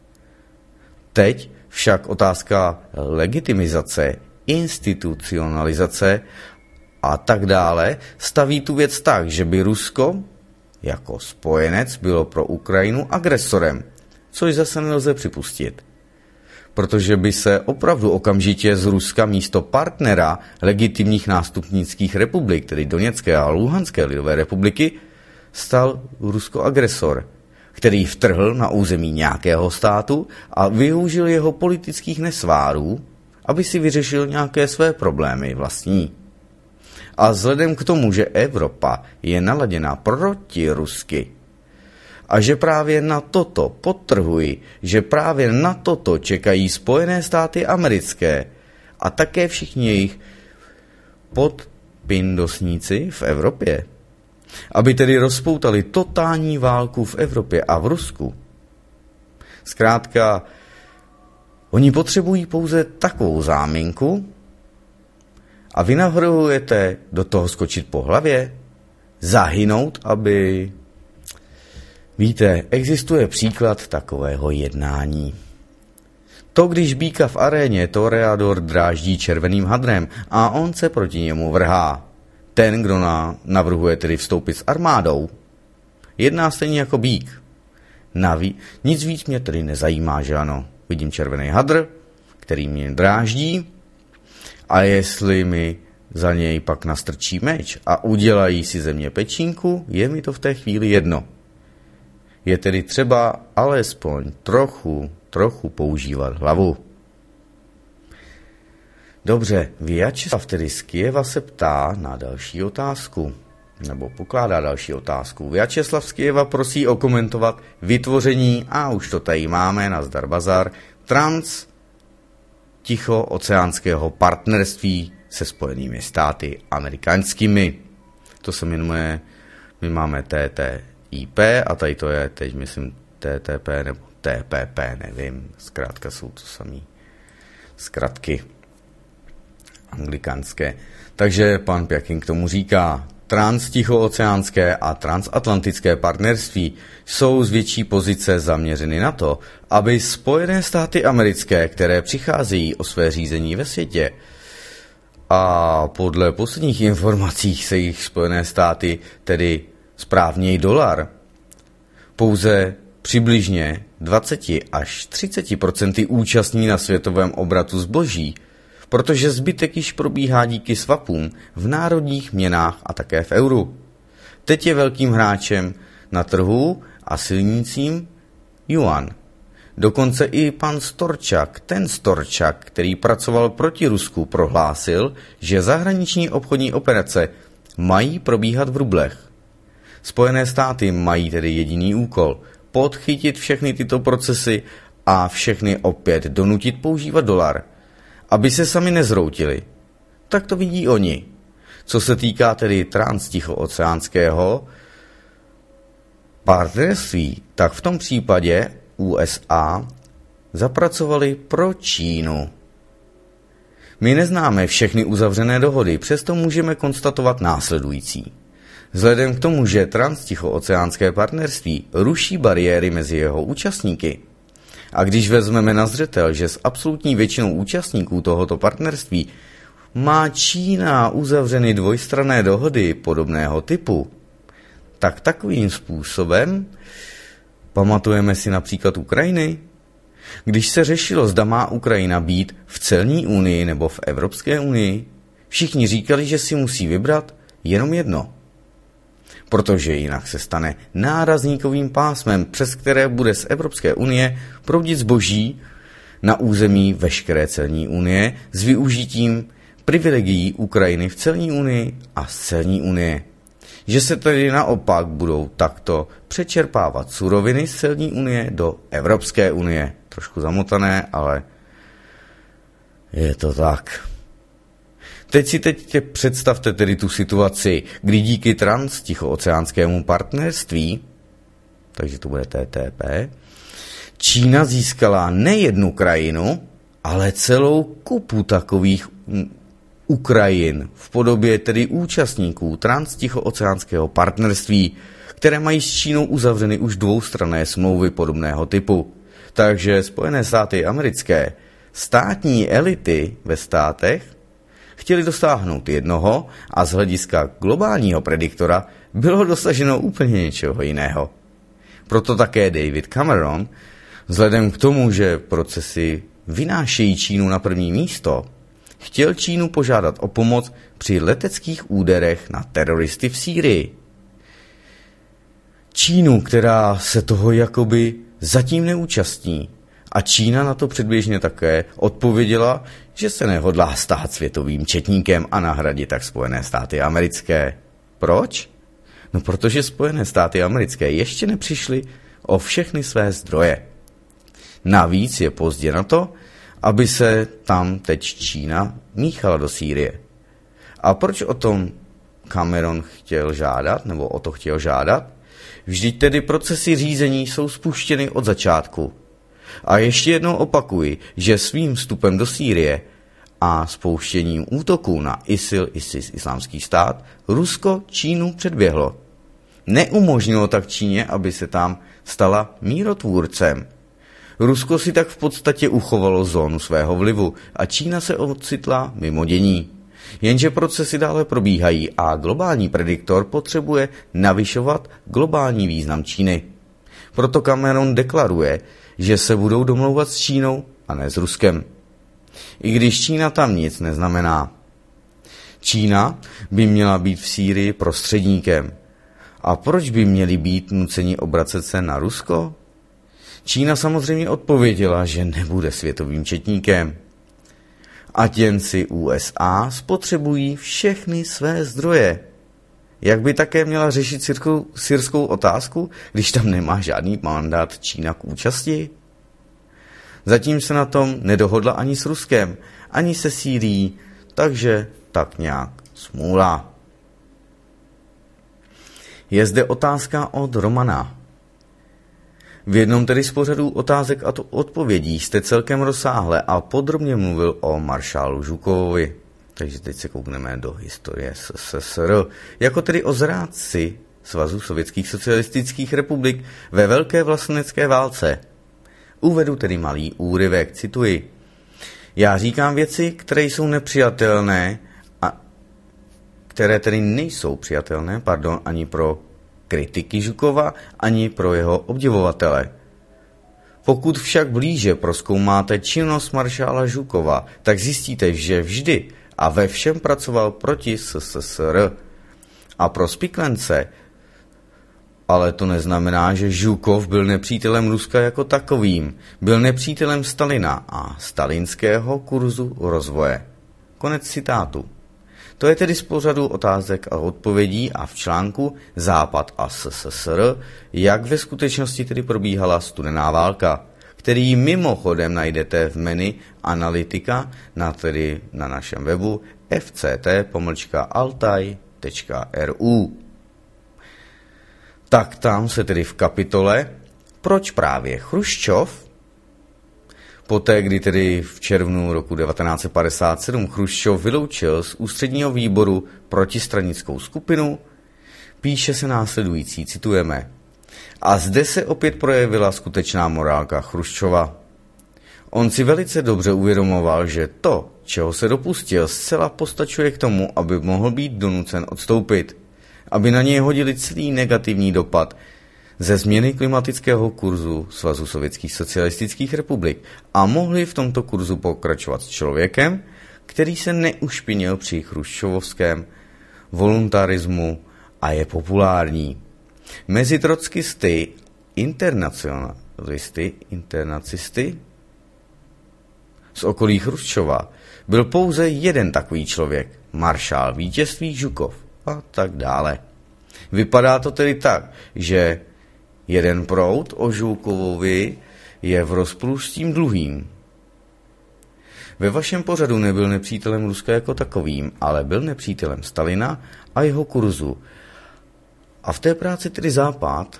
Speaker 5: Teď však otázka legitimizace, institucionalizace a tak dále staví tu věc tak, že by Rusko jako spojenec bylo pro Ukrajinu agresorem, což zase nelze připustit. Protože by se opravdu okamžitě z Ruska místo partnera legitimních nástupnických republik, tedy Doněcké a Luhanské lidové republiky, stal Rusko agresor, který vtrhl na území nějakého státu a využil jeho politických nesvárů, aby si vyřešil nějaké své problémy vlastní. A vzhledem k tomu, že Evropa je naladěna proti rusky a že právě na toto, podtrhuji, že právě na toto čekají Spojené státy americké a také všichni jejich podpindosníci v Evropě, aby tedy rozpoutali totální válku v Evropě a v Rusku. Zkrátka, oni potřebují pouze takovou záminku, A vy navrhujete do toho skočit po hlavě? Zahynout, aby... Víte, existuje příklad takového jednání. To, když býka v aréně toreador dráždí červeným hadrem a on se proti němu vrhá. Ten, kdo na, navrhuje tedy vstoupit s armádou, jedná stejně jako býk. Naví, nic víc mě tedy nezajímá, že ano. Vidím červený hadr, který mě dráždí, a jestli mi za něj pak nastrčí meč a udělají si ze mě pečínku, je mi to v té chvíli jedno. Je tedy třeba alespoň trochu, trochu používat hlavu. Dobře, Vyacheslav tedy z Kyjeva se ptá na další otázku, nebo pokládá další otázku. Vyacheslav z Kyjeva prosí okomentovat vytvoření, a už to tady máme, nazdar bazar, trans tichooceánského partnerství se Spojenými státy americkými. To se jmenuje, my máme T T I P a tady to je teď, myslím, T T P nebo T P P, nevím, zkrátka jsou to samý zkratky anglikánské. Takže pan Pjakin k tomu říká, transtichooceánské a transatlantické partnerství jsou z větší pozice zaměřeny na to, aby Spojené státy americké, které přicházejí o své řízení ve světě, a podle posledních informací se jich Spojené státy, tedy správněji dolar, pouze přibližně dvacet až třicet procent účastní na světovém obratu zboží, protože zbytek již probíhá díky swapům v národních měnách a také v euru. Teď je velkým hráčem na trhu a silnícím yuan. Dokonce i pan Storčak, ten Storčak, který pracoval proti Rusku, prohlásil, že zahraniční obchodní operace mají probíhat v rublech. Spojené státy mají tedy jediný úkol – podchytit všechny tyto procesy a všechny opět donutit používat dolar, aby se sami nezroutili. Tak to vidí oni. Co se týká tedy transtichooceánského partnerství, tak v tom případě U S A zapracovali pro Čínu. My neznáme všechny uzavřené dohody, přesto můžeme konstatovat následující. Vzhledem k tomu, že transtichooceánské partnerství ruší bariéry mezi jeho účastníky, a když vezmeme na zřetel, že s absolutní většinou účastníků tohoto partnerství má Čína uzavřeny dvojstranné dohody podobného typu, tak takovým způsobem pamatujeme si například Ukrajiny. Když se řešilo, zda má Ukrajina být v celní unii nebo v Evropské unii, všichni říkali, že si musí vybrat jenom jedno. Protože jinak se stane nárazníkovým pásmem, přes které bude z Evropské unie proudit zboží na území veškeré celní unie s využitím privilegií Ukrajiny v celní unii a z celní unie. Že se tedy naopak budou takto přečerpávat suroviny z celní unie do Evropské unie. Trošku zamotané, ale je to tak. Teď si teď představte tedy tu situaci, kdy díky transtichooceánskému partnerství, takže to bude T T P, Čína získala nejednu krajinu, ale celou kupu takových Ukrajin v podobě tedy účastníků transtichooceánského partnerství, které mají s Čínou uzavřeny už dvoustranné smlouvy podobného typu. Takže Spojené státy americké, státní elity ve státech, chtěli dosáhnout jednoho a z hlediska globálního prediktora bylo dosaženo úplně něčeho jiného. Proto také David Cameron, vzhledem k tomu, že procesy vynášejí Čínu na první místo, chtěl Čínu požádat o pomoc při leteckých úderech na teroristy v Sýrii. Čínu, která se toho jakoby zatím neúčastní, a Čína na to předběžně také odpověděla, že se nehodlá stát světovým četníkem a nahradit tak Spojené státy americké. Proč? No protože Spojené státy americké ještě nepřišly o všechny své zdroje. Navíc je pozdě na to, aby se tam teď Čína míchala do Sýrie. A proč o tom Cameron chtěl žádat, nebo o to chtěl žádat? Vždyť tedy procesy řízení jsou spuštěny od začátku. A ještě jednou opakuji, že svým vstupem do Sýrie a spouštěním útoků na ISIL, ISIS, Islámský stát, Rusko Čínu předběhlo. Neumožnilo tak Číně, aby se tam stala mírotvůrcem. Rusko si tak v podstatě uchovalo zónu svého vlivu a Čína se ocitla mimo dění. Jenže procesy dále probíhají a globální prediktor potřebuje navyšovat globální význam Číny. Proto Cameron deklaruje, že se budou domlouvat s Čínou a ne s Ruskem. I když Čína tam nic neznamená. Čína by měla být v Sýrii prostředníkem. A proč by měli být nuceni obracet se na Rusko? Čína samozřejmě odpověděla, že nebude světovým četníkem. Ať jen si U S A spotřebují všechny své zdroje. Jak by také měla řešit syrskou, syrskou otázku, když tam nemá žádný mandát Čína k účasti? Zatím se na tom nedohodla ani s Ruskem, ani se Sýrií, takže tak nějak smůla. Je zde otázka od Romana. V jednom tedy z pořadů otázek a odpovědí jste celkem rozsáhle a podrobně mluvil o maršálu Žukovovi. Takže teď se koukneme do historie S S S R. Jako tedy o zrádci Svazu sovětských socialistických republik ve velké vlastenecké válce. Uvedu tedy malý úryvek, cituji. Já říkám věci, které jsou nepřijatelné a které tedy nejsou přijatelné, pardon, ani pro kritiky Žukova, ani pro jeho obdivovatele. Pokud však blíže prozkoumáte činnost maršála Žukova, tak zjistíte, že vždy a ve všem pracoval proti S S S R. A pro spiklence, ale to neznamená, že Žukov byl nepřítelem Ruska jako takovým. Byl nepřítelem Stalina a stalinského kurzu rozvoje. Konec citátu. To je tedy z pořadu otázek a odpovědí a v článku Západ a S S S R, jak ve skutečnosti tedy probíhala studená válka, který mimochodem najdete v menu Analytika na, tedy na našem webu f c t pomlčka altaj tečka r u. Tak tam se tedy v kapitole Proč právě Chruščov? Poté, kdy tedy v červnu roku devatenáct set padesát sedm Chruščov vyloučil z ústředního výboru protistranickou skupinu, píše se následující, citujeme. A zde se opět projevila skutečná morálka Chruščova. On si velice dobře uvědomoval, že to, čeho se dopustil, zcela postačuje k tomu, aby mohl být donucen odstoupit, aby na něj hodili celý negativní dopad ze změny klimatického kurzu Svazu sovětských socialistických republik a mohli v tomto kurzu pokračovat s člověkem, který se neušpinil při chruščovovském voluntarismu a je populární. Mezi trockisty, internacionalisty, internacisty z okolí Chruščova byl pouze jeden takový člověk, maršál vítězství Žukov a tak dále. Vypadá to tedy tak, že jeden proud o Žukovovi je v rozporu s tím druhým. Ve vašem pořadu nebyl nepřítelem Ruska jako takovým, ale byl nepřítelem Stalina a jeho kurzu. A v té práci tedy Západ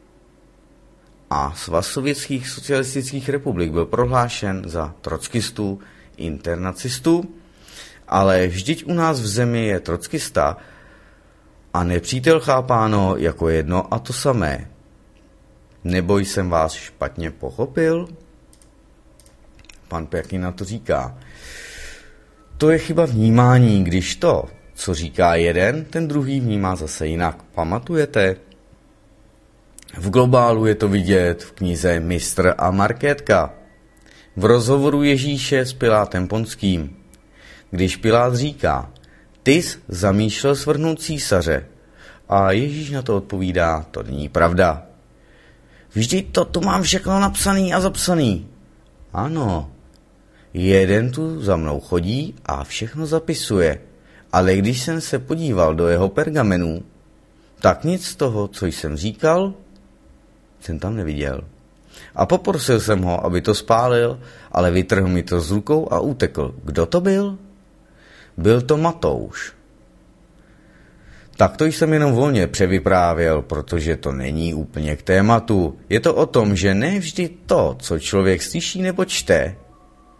Speaker 5: a Svaz sovětských socialistických republik byl prohlášen za trockistů, internacistů, ale vždyť u nás v zemi je trockista a nepřítel chápáno jako jedno a to samé. Nebo jsem vás špatně pochopil? Pan Pěkný na to říká. To je chyba vnímání, když to, co říká jeden, ten druhý vnímá zase jinak. Pamatujete? V globálu je to vidět v knize Mistr a Markétka. V rozhovoru Ježíše s Pilátem Ponským. Když Pilát říká, ty jsi zamýšlel svrhnout císaře. A Ježíš na to odpovídá, to není pravda. Vždyť to tu mám všechno napsaný a zapsaný. Ano, jeden tu za mnou chodí a všechno zapisuje, ale když jsem se podíval do jeho pergamenů, tak nic z toho, co jsem říkal, jsem tam neviděl. A poprosil jsem ho, aby to spálil, ale vytrhl mi to z rukou a utekl. Kdo to byl? Byl to Matouš. Tak to jsem jenom volně převyprávěl, protože to není úplně k tématu. Je to o tom, že ne vždy to, co člověk slyší nebo čte,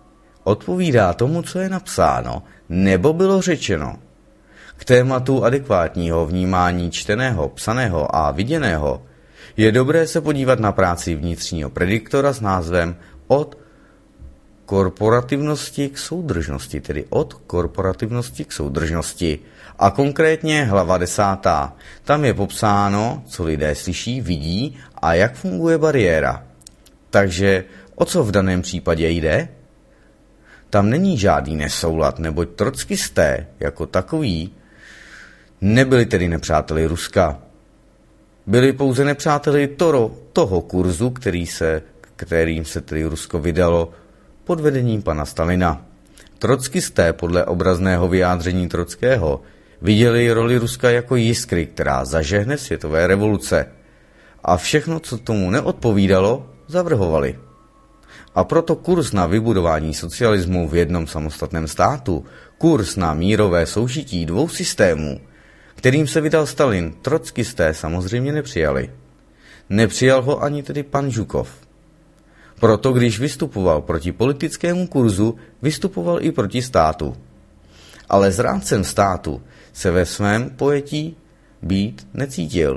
Speaker 5: odpovídá tomu, co je napsáno, nebo bylo řečeno. K tématu adekvátního vnímání čteného, psaného a viděného je dobré se podívat na práci vnitřního prediktora s názvem Od korporativnosti k soudržnosti, tedy od korporativnosti k soudržnosti. A konkrétně hlava desátá. Tam je popsáno, co lidé slyší, vidí a jak funguje bariéra. Takže o co v daném případě jde? Tam není žádný nesoulad, neboť trockisté jako takový nebyli tedy nepřáteli Ruska. Byli pouze nepřáteli toro, toho kurzu, který se, kterým se tedy Rusko vydalo pod vedením pana Stalina. Trockisté podle obrazného vyjádření Trockého viděli roli Ruska jako jiskry, která zažehne světové revoluce. A všechno, co tomu neodpovídalo, zavrhovali. A proto kurz na vybudování socialismu v jednom samostatném státu, kurz na mírové soužití dvou systémů, kterým se vydal Stalin, trockisté samozřejmě nepřijali. Nepřijal ho ani tedy pan Žukov. Proto, když vystupoval proti politickému kurzu, vystupoval i proti státu. Ale zrádcem státu se ve svém pojetí být necítil.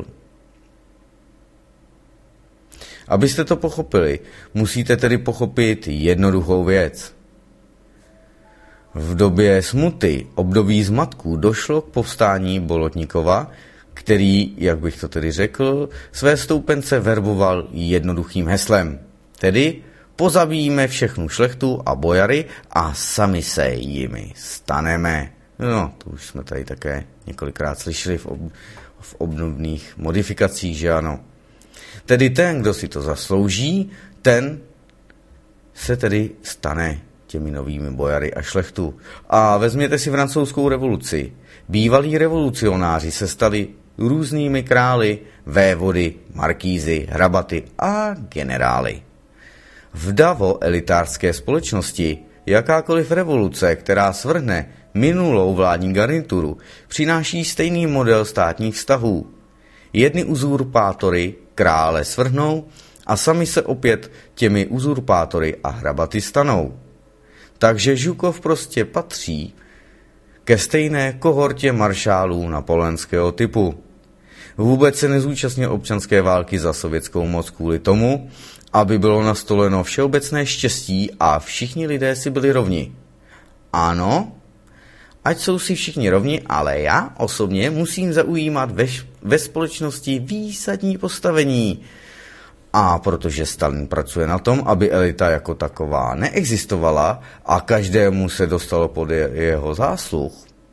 Speaker 5: Abyste to pochopili, musíte tedy pochopit jednoduchou věc. V době smuty, období zmatků, došlo k povstání Bolotníkova, který, jak bych to tedy řekl, své stoupence verboval jednoduchým heslem. Tedy pozabijíme všechnu šlechtu a bojary a sami se jimi staneme. No, to už jsme tady také několikrát slyšeli v, ob, v obdobných modifikacích, že ano. Tedy ten, kdo si to zaslouží, ten se tedy stane těmi novými bojary a šlechtu. A vezměte si francouzskou revoluci. Bývalí revolucionáři se stali různými králi, vévody, markízy, hrabaty a generály. V davo elitářské společnosti jakákoliv revoluce, která svrhne minulou vládní garnituru, přináší stejný model státních vztahů. Jedny uzurpátory krále svrhnou a sami se opět těmi uzurpátory a hrabaty stanou. Takže Žukov prostě patří ke stejné kohortě maršálů napoleonského typu. Vůbec se nezúčastnil občanské války za sovětskou moc kvůli tomu, aby bylo nastoleno všeobecné štěstí a všichni lidé si byli rovni. Ano, ať jsou si všichni rovni, ale já osobně musím zaujímat ve, ve společnosti výsadní postavení. A protože Stalin pracuje na tom, aby elita jako taková neexistovala a každému se dostalo pod jeho zásluh,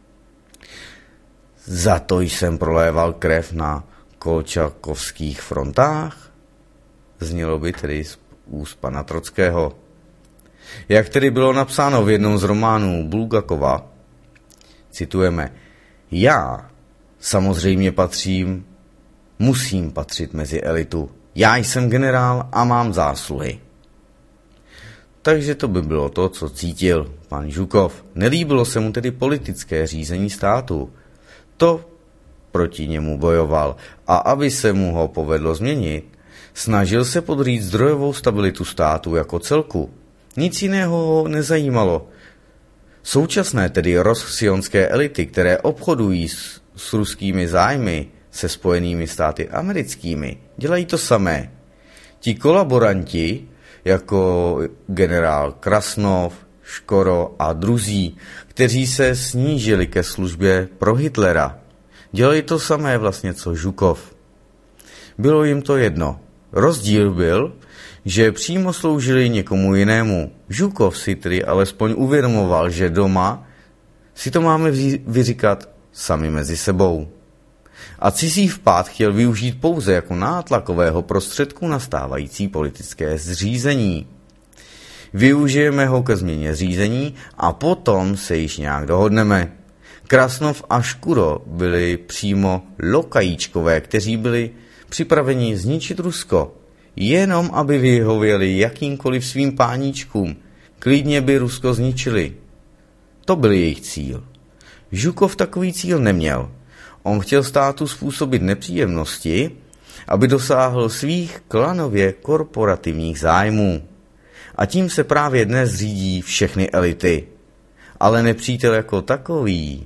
Speaker 5: za to jsem proléval krev na kolčakovských frontách, znělo by tedy z úst pana Trockého. Jak tedy bylo napsáno v jednom z románů Bulgakova, citujeme, já samozřejmě patřím, musím patřit mezi elitu. Já jsem generál a mám zásluhy. Takže to by bylo to, co cítil pan Žukov. Nelíbilo se mu tedy politické řízení státu. To proti němu bojoval a aby se mu ho povedlo změnit, snažil se podrýt zdrojovou stabilitu státu jako celku. Nic jiného ho nezajímalo. Současné tedy rozsionské elity, které obchodují s, s ruskými zájmy se Spojenými státy americkými, dělají to samé. Ti kolaboranti, jako generál Krasnov, Škoro a druzí, kteří se snížili ke službě pro Hitlera, dělají to samé vlastně, co Žukov. Bylo jim to jedno. Rozdíl byl, že přímo sloužili někomu jinému. Žukov si tedy alespoň uvědomoval, že doma si to máme vyříkat sami mezi sebou. A cizí vpád chtěl využít pouze jako nátlakového prostředku na stávající politické zřízení. Využijeme ho ke změně řízení a potom se již nějak dohodneme. Krasnov a Škuro byli přímo lokajíčkové, kteří byli připraveni zničit Rusko, jenom aby vyhověli jakýmkoliv svým páníčkům. Klidně by Rusko zničili. To byl jejich cíl. Žukov takový cíl neměl. On chtěl státu způsobit nepříjemnosti, aby dosáhl svých klanově korporativních zájmů. A tím se právě dnes řídí všechny elity. Ale nepřítel jako takový.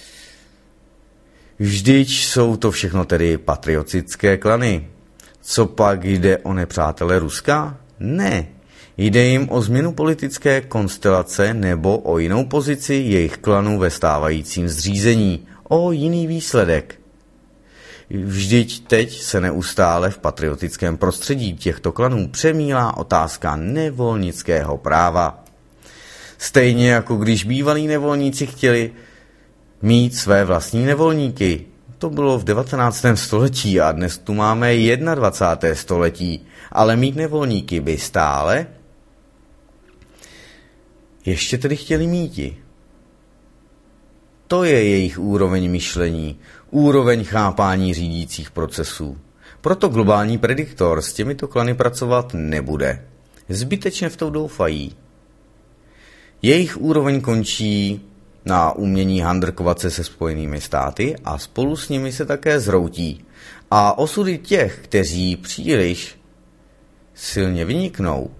Speaker 5: Vždyť jsou to všechno tedy patriotické klany. Co pak jde o nepřátele Ruska? Ne. Jde jim o změnu politické konstelace nebo o jinou pozici jejich klanů ve stávajícím zřízení. O jiný výsledek. Vždyť teď se neustále v patriotickém prostředí těchto klanů přemílá otázka nevolnického práva. Stejně jako když bývalí nevolníci chtěli mít své vlastní nevolníky. To bylo v devatenáctém století a dnes tu máme dvacátém prvním století. Ale mít nevolníky by stále ještě tedy chtěli míti. To je jejich úroveň myšlení, úroveň chápání řídících procesů. Proto globální prediktor s těmito klany pracovat nebude. Zbytečně v to doufají. Jejich úroveň končí na umění handrkovat se se Spojenými státy a spolu s nimi se také zhroutí. A osudy těch, kteří příliš silně vyniknou.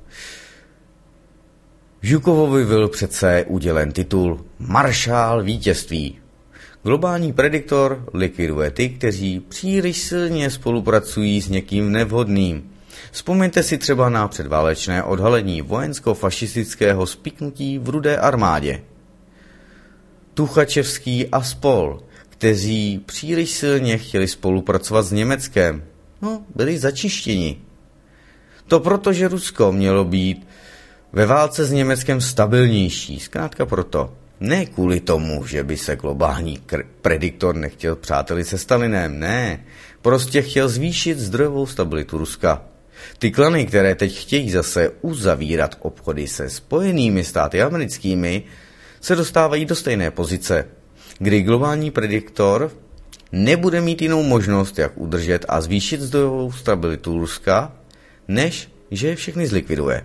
Speaker 5: Žukovovi byl přece udělen titul Maršál vítězství. Globální prediktor likviduje ty, kteří příliš silně spolupracují s někým nevhodným. Vzpomeňte si třeba na předválečné odhalení vojensko-fašistického spiknutí v Rudé armádě. Tuchačevský a spol, kteří příliš silně chtěli spolupracovat s Německem, no, byli začištěni. To proto, že Rusko mělo být ve válce s Německem stabilnější, zkrátka proto. Ne kvůli tomu, že by se globální prediktor nechtěl přátelit se Stalinem, ne. Prostě chtěl zvýšit zdrojovou stabilitu Ruska. Ty klany, které teď chtějí zase uzavírat obchody se Spojenými státy americkými, se dostávají do stejné pozice, kdy globální prediktor nebude mít jinou možnost, jak udržet a zvýšit zdrojovou stabilitu Ruska, než že je všechny zlikviduje.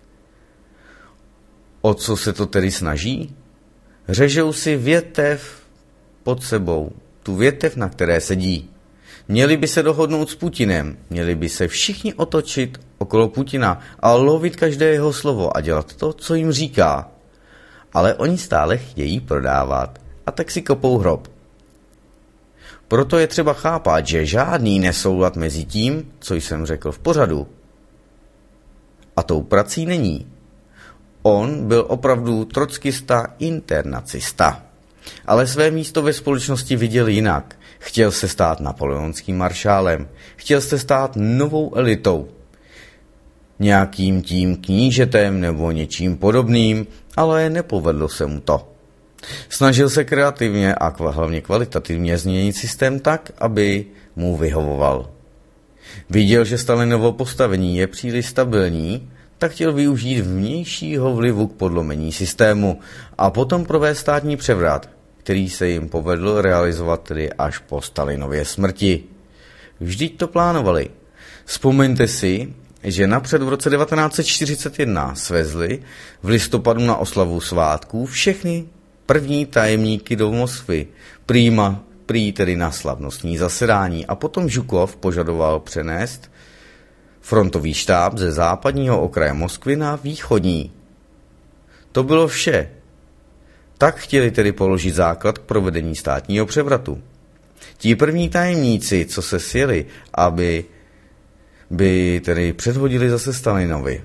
Speaker 5: O co se to tedy snaží? Řežou si větev pod sebou, tu větev, na které sedí. Měli by se dohodnout s Putinem, měli by se všichni otočit okolo Putina a lovit každé jeho slovo a dělat to, co jim říká. Ale oni stále chtějí prodávat a tak si kopou hrob. Proto je třeba chápat, že žádný nesoulad mezi tím, co jsem řekl v pořadu, a tou prací není. On byl opravdu trockista internacista, ale své místo ve společnosti viděl jinak. Chtěl se stát napoleonským maršálem, chtěl se stát novou elitou, nějakým tím knížetem nebo něčím podobným, ale nepovedlo se mu to. Snažil se kreativně a hlavně kvalitativně změnit systém tak, aby mu vyhovoval. Viděl, že Stalinovo postavení je příliš stabilní, tak chtěl využít vnějšího vlivu k podlomení systému a potom provést státní převrat, který se jim povedl realizovat tedy až po Stalinově smrti. Vždyť to plánovali. Vzpomeňte si, že napřed v roce devatenáct set čtyřicet jedna svezli v listopadu na oslavu svátků všechny první tajemníky do Moskvy, prýma, prý tedy na slavnostní zasedání, a potom Žukov požadoval přenést frontový štáb ze západního okraje Moskvy na východní. To bylo vše. Tak chtěli tedy položit základ k provedení státního převratu. Ti první tajemníci, co se sjeli, aby by tedy předhodili zase Stalinovi.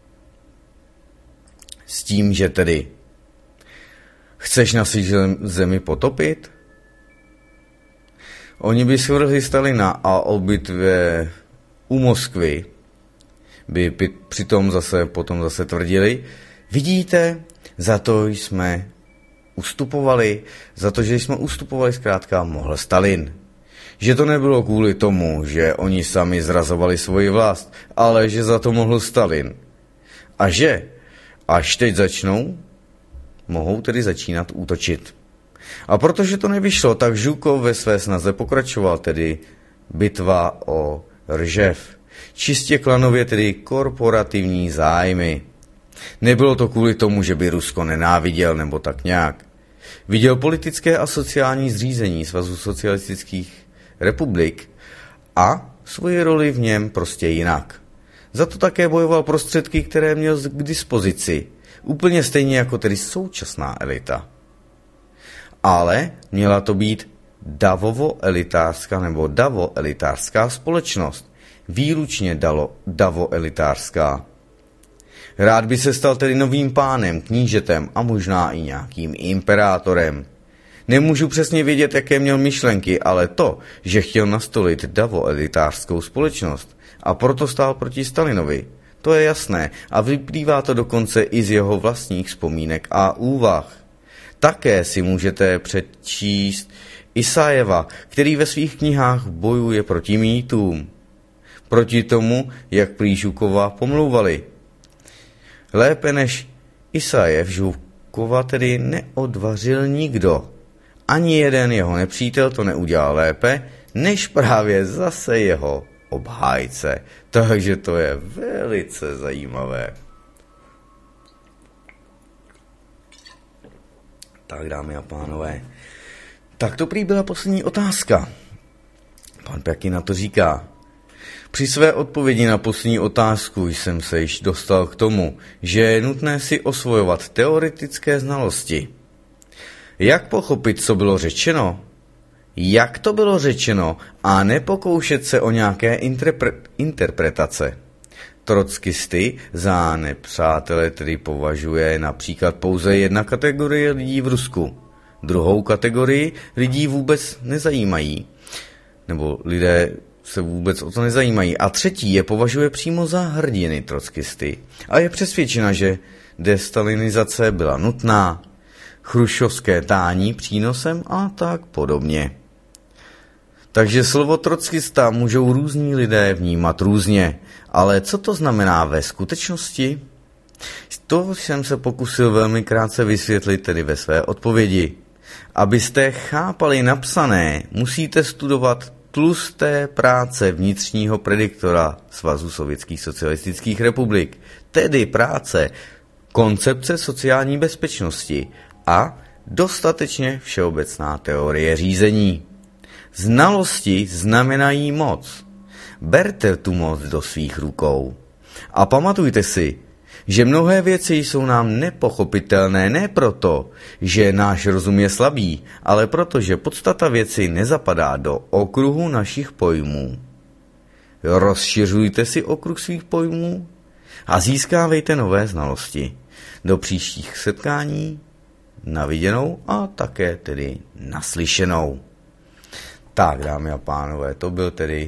Speaker 5: S tím, že tedy chceš naši zemi potopit? Oni by svrhli Stalina a o bitvě u Moskvy by přitom zase potom zase tvrdili, vidíte, za to jsme ustupovali, za to, že jsme ustupovali, zkrátka mohl Stalin. Že to nebylo kvůli tomu, že oni sami zrazovali svoji vlast, ale že za to mohl Stalin. A že, až teď začnou, mohou tedy začínat útočit. A protože to nevyšlo, tak Žukov ve své snaze pokračoval, tedy bitva o Ržev. Čistě klanově, tedy korporativní zájmy. Nebylo to kvůli tomu, že by Rusko nenáviděl nebo tak nějak. Viděl politické a sociální zřízení Svazu socialistických republik a svoji roli v něm prostě jinak. Za to také bojoval prostředky, které měl k dispozici. Úplně stejně jako tedy současná elita. Ale měla to být davovo-elitářská nebo davo-elitářská společnost. Výlučně dalo davo-elitářská. Rád by se stal tedy novým pánem, knížetem a možná i nějakým imperátorem. Nemůžu přesně vědět, jaké měl myšlenky, ale to, že chtěl nastolit davo-elitářskou společnost a proto stál proti Stalinovi, to je jasné a vyplývá to dokonce i z jeho vlastních vzpomínek a úvah. Také si můžete přečíst Isajeva, který ve svých knihách bojuje proti mýtům. Proti tomu, jak prý Žukova pomlouvali. Lépe než Isajev Žukova tedy neodvařil nikdo. Ani jeden jeho nepřítel to neudělal lépe, než právě zase jeho obhájce. Takže to je velice zajímavé. Tak, dámy a pánové. Tak to prý byla poslední otázka. Pan Pěký na to říká. Při své odpovědi na poslední otázku jsem se již dostal k tomu, že je nutné si osvojovat teoretické znalosti. Jak pochopit, co bylo řečeno? Jak to bylo řečeno a nepokoušet se o nějaké interpre- interpretace? Trockisty za nepřátele tedy považuje například pouze jedna kategorie lidí v Rusku. Druhou kategorii lidí vůbec nezajímají. Nebo lidé se vůbec o to nezajímají. A třetí je považuje přímo za hrdiny trockisty. A je přesvědčena, že destalinizace byla nutná, chruščovské tání přínosem a tak podobně. Takže slovo trockista můžou různí lidé vnímat různě. Ale co to znamená ve skutečnosti? To jsem se pokusil velmi krátce vysvětlit tedy ve své odpovědi. Abyste chápali napsané, musíte studovat tlusté práce vnitřního prediktora Svazu sovětských socialistických republik, tedy práce koncepce sociální bezpečnosti a dostatečně všeobecná teorie řízení. Znalosti znamenají moc. Berte tu moc do svých rukou. A pamatujte si, že mnohé věci jsou nám nepochopitelné ne proto, že náš rozum je slabý, ale proto, že podstata věci nezapadá do okruhu našich pojmů. Rozšiřujte si okruh svých pojmů a získávejte nové znalosti. Do příštích setkání, na viděnou a také tedy naslyšenou. Tak, dámy a pánové, to byl tedy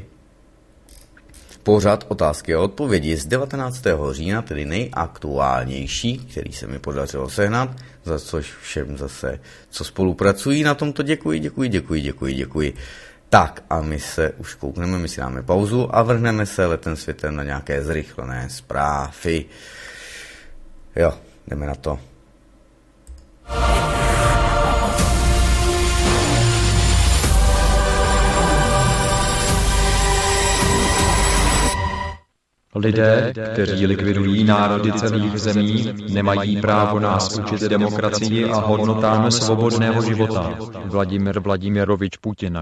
Speaker 5: pořad otázky a odpovědi z devatenáctého října, tedy nejaktuálnější, který se mi podařilo sehnat, za což všem zase, co spolupracují na tomto děkuji, děkuji, děkuji, děkuji, děkuji. Tak a my se už koukneme, my si dáme pauzu a vrhneme se letem světem na nějaké zrychlené zprávy. Jo, jdeme na to.
Speaker 7: Lidé, kteří likvidují národy celých zemí, nemají právo nás učit demokracii a hodnotám svobodného života. Vladimir Vladimirovič Putin.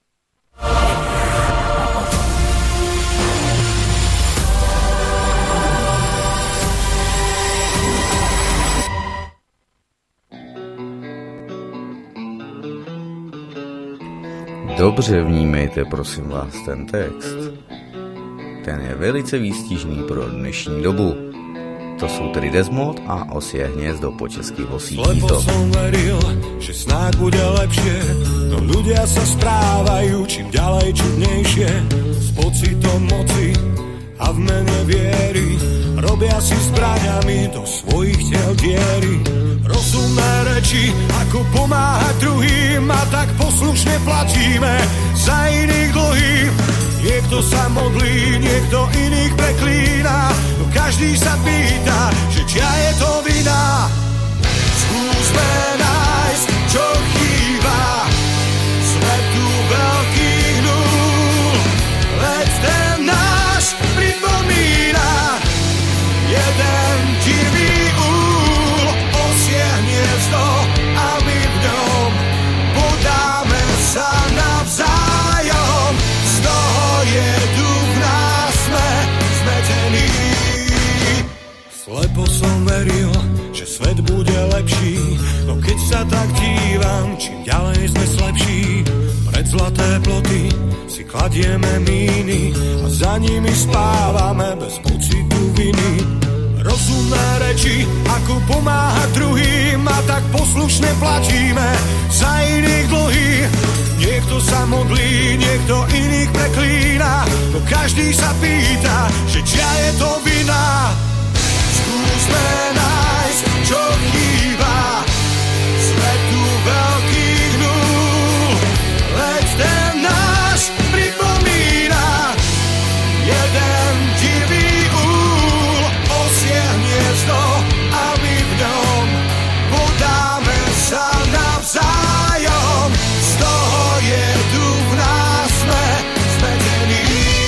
Speaker 5: Dobře vnímejte, prosím vás, ten text. Ten je velice výstižný pro dnešní dobu. To jsou tedy Desmod a Osie hniezdo po česky Osí hnízdo.
Speaker 8: Som veril, že snáď bude lepšie, no ľudia sa správajú čím ďalej čudnejšie. S pocitom moci a v mene viery robia si zbraňami do svojich tiel diery. Rozumné reči, ako pomáhať druhým a tak poslušne platíme za iných dlhý. Niekto sa modlí, niekto iných preklína, no každý sa pýta, že čia je to vina. Skúsme nájsť, čo chýba svetu veľkých nul, veď ten náš pripomína jeden divý úl. Osie hniezdo a my v ňom podáme sa navzájom. Je duch v nás, sme zmetení. svet bude lepší. No keď sa tak dívam, čím ďalej sme slabší, pred zlaté ploty si kladieme míny a za nimi spávame bez pocitu viny. Rozumné reči, ako pomáhať druhým, a tak poslušne platíme za iných dlhý. Niekto sa modlí, niekto iných preklína, no každý sa pýta, že čia je to vina. Skúsme nájsť, čo chýba svetu veľkých nul, veď ten náš pripomína jeden divý úl. Osie hniezdo a my v ňom podáme sa navzájom. Z toho je tu v nás sme zmetení.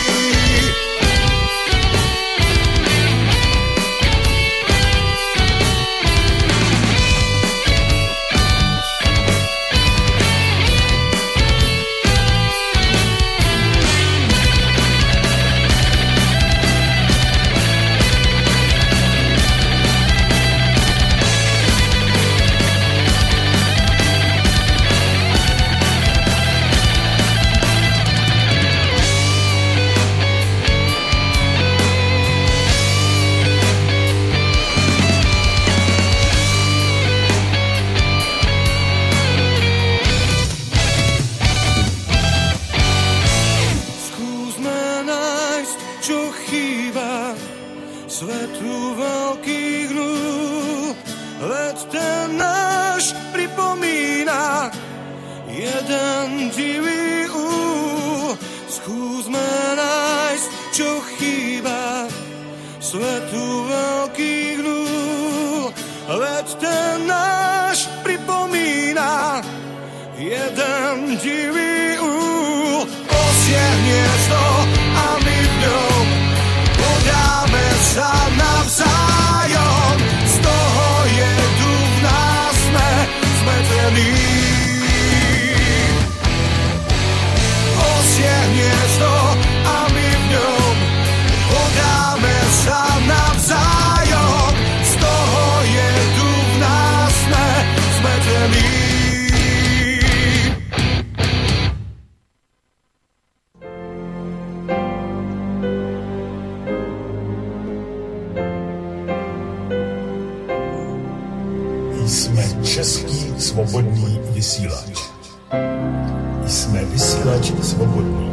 Speaker 1: Jsme český svobodný vysílač. Jsme vysílač svobodný.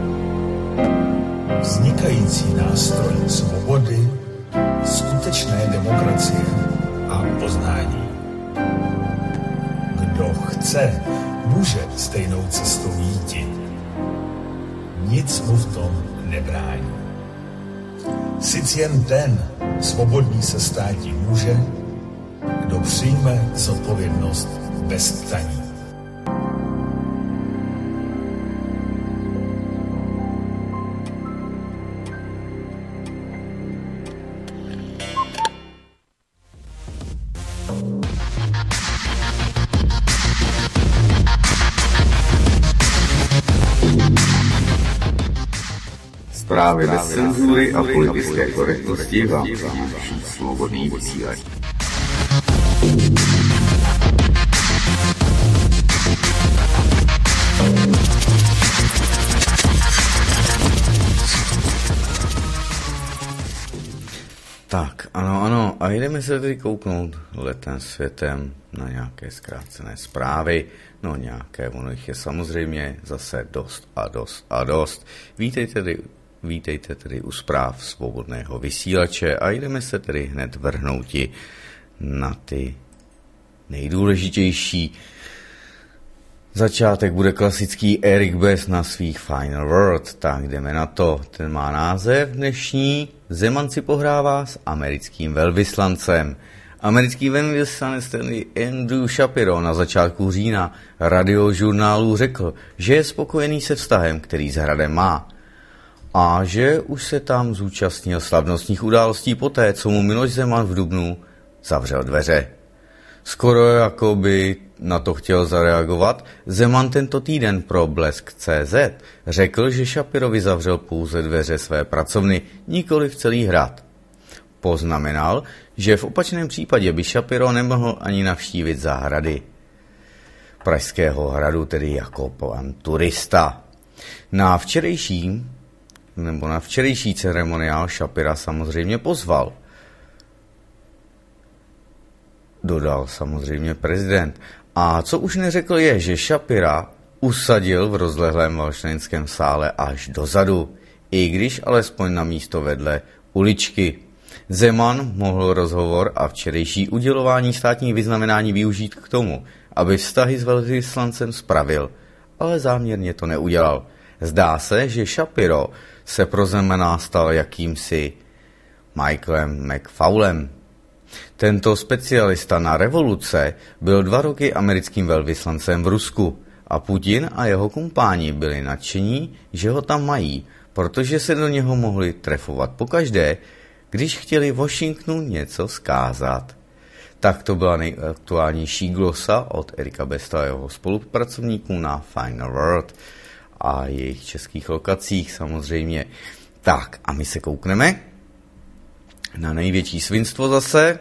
Speaker 1: Vznikající nástroj svobody, skutečné demokracie a poznání. Kdo chce, může stejnou cestou jít. Nic mu v tom nebrání. Sice jen ten svobodný se státi může, kdo přijme zodpovědnost bez ptaní.
Speaker 5: Zprávy bez cenzury a politické korektnosti vám přináší svobodný vysílač. Tak, ano, ano, a jdeme se tedy kouknout letem světem na nějaké zkrácené zprávy. No nějaké, ono jich je samozřejmě zase dost a dost a dost. Vítejte tedy, vítejte tedy u zpráv svobodného vysílače a jdeme se tedy hned vrhnouti na ty nejdůležitější. Začátek bude klasický Eric Best na svých Final Word, tak jdeme na to. Ten má název dnešní: Zeman si pohrává s americkým velvyslancem. Americký velvyslanec Andrew Shapiro na začátku října radiožurnálu řekl, že je spokojený se vztahem, který s Hradem má, a že už se tam zúčastnil slavnostních událostí poté, co mu Miloš Zeman v dubnu zavřel dveře. Skoro jako by na to chtěl zareagovat, Zeman tento týden pro Blesk tečka cé zet řekl, že Shapirovi zavřel pouze dveře své pracovny, nikoli v celý Hrad. Poznamenal, že v opačném případě by Shapiro nemohl ani navštívit zahrady Pražského hradu, tedy jako pan turista. Na včerejší, nebo na včerejší ceremoniál Shapira samozřejmě pozval. Dodal samozřejmě prezident. A co už neřekl je, že Shapira usadil v rozlehlém Valdštejnském sále až dozadu, i když alespoň na místo vedle uličky. Zeman mohl rozhovor a včerejší udělování státních vyznamenání využít k tomu, aby vztahy s velvyslancem spravil, ale záměrně to neudělal. Zdá se, že Shapiro se pro Zemana stal jakýmsi Michaelem McFaulem. Tento specialista na revoluce byl dva roky americkým velvyslancem v Rusku a Putin a jeho kumpáni byli nadšení, že ho tam mají, protože se do něho mohli trefovat pokaždé, když chtěli Washingtonu něco vzkázat. Tak to byla nejaktuálnější glosa od Erika Besta a jeho spolupracovníků na Final World a jejich českých lokacích samozřejmě. Tak a my se koukneme na největší svinstvo zase.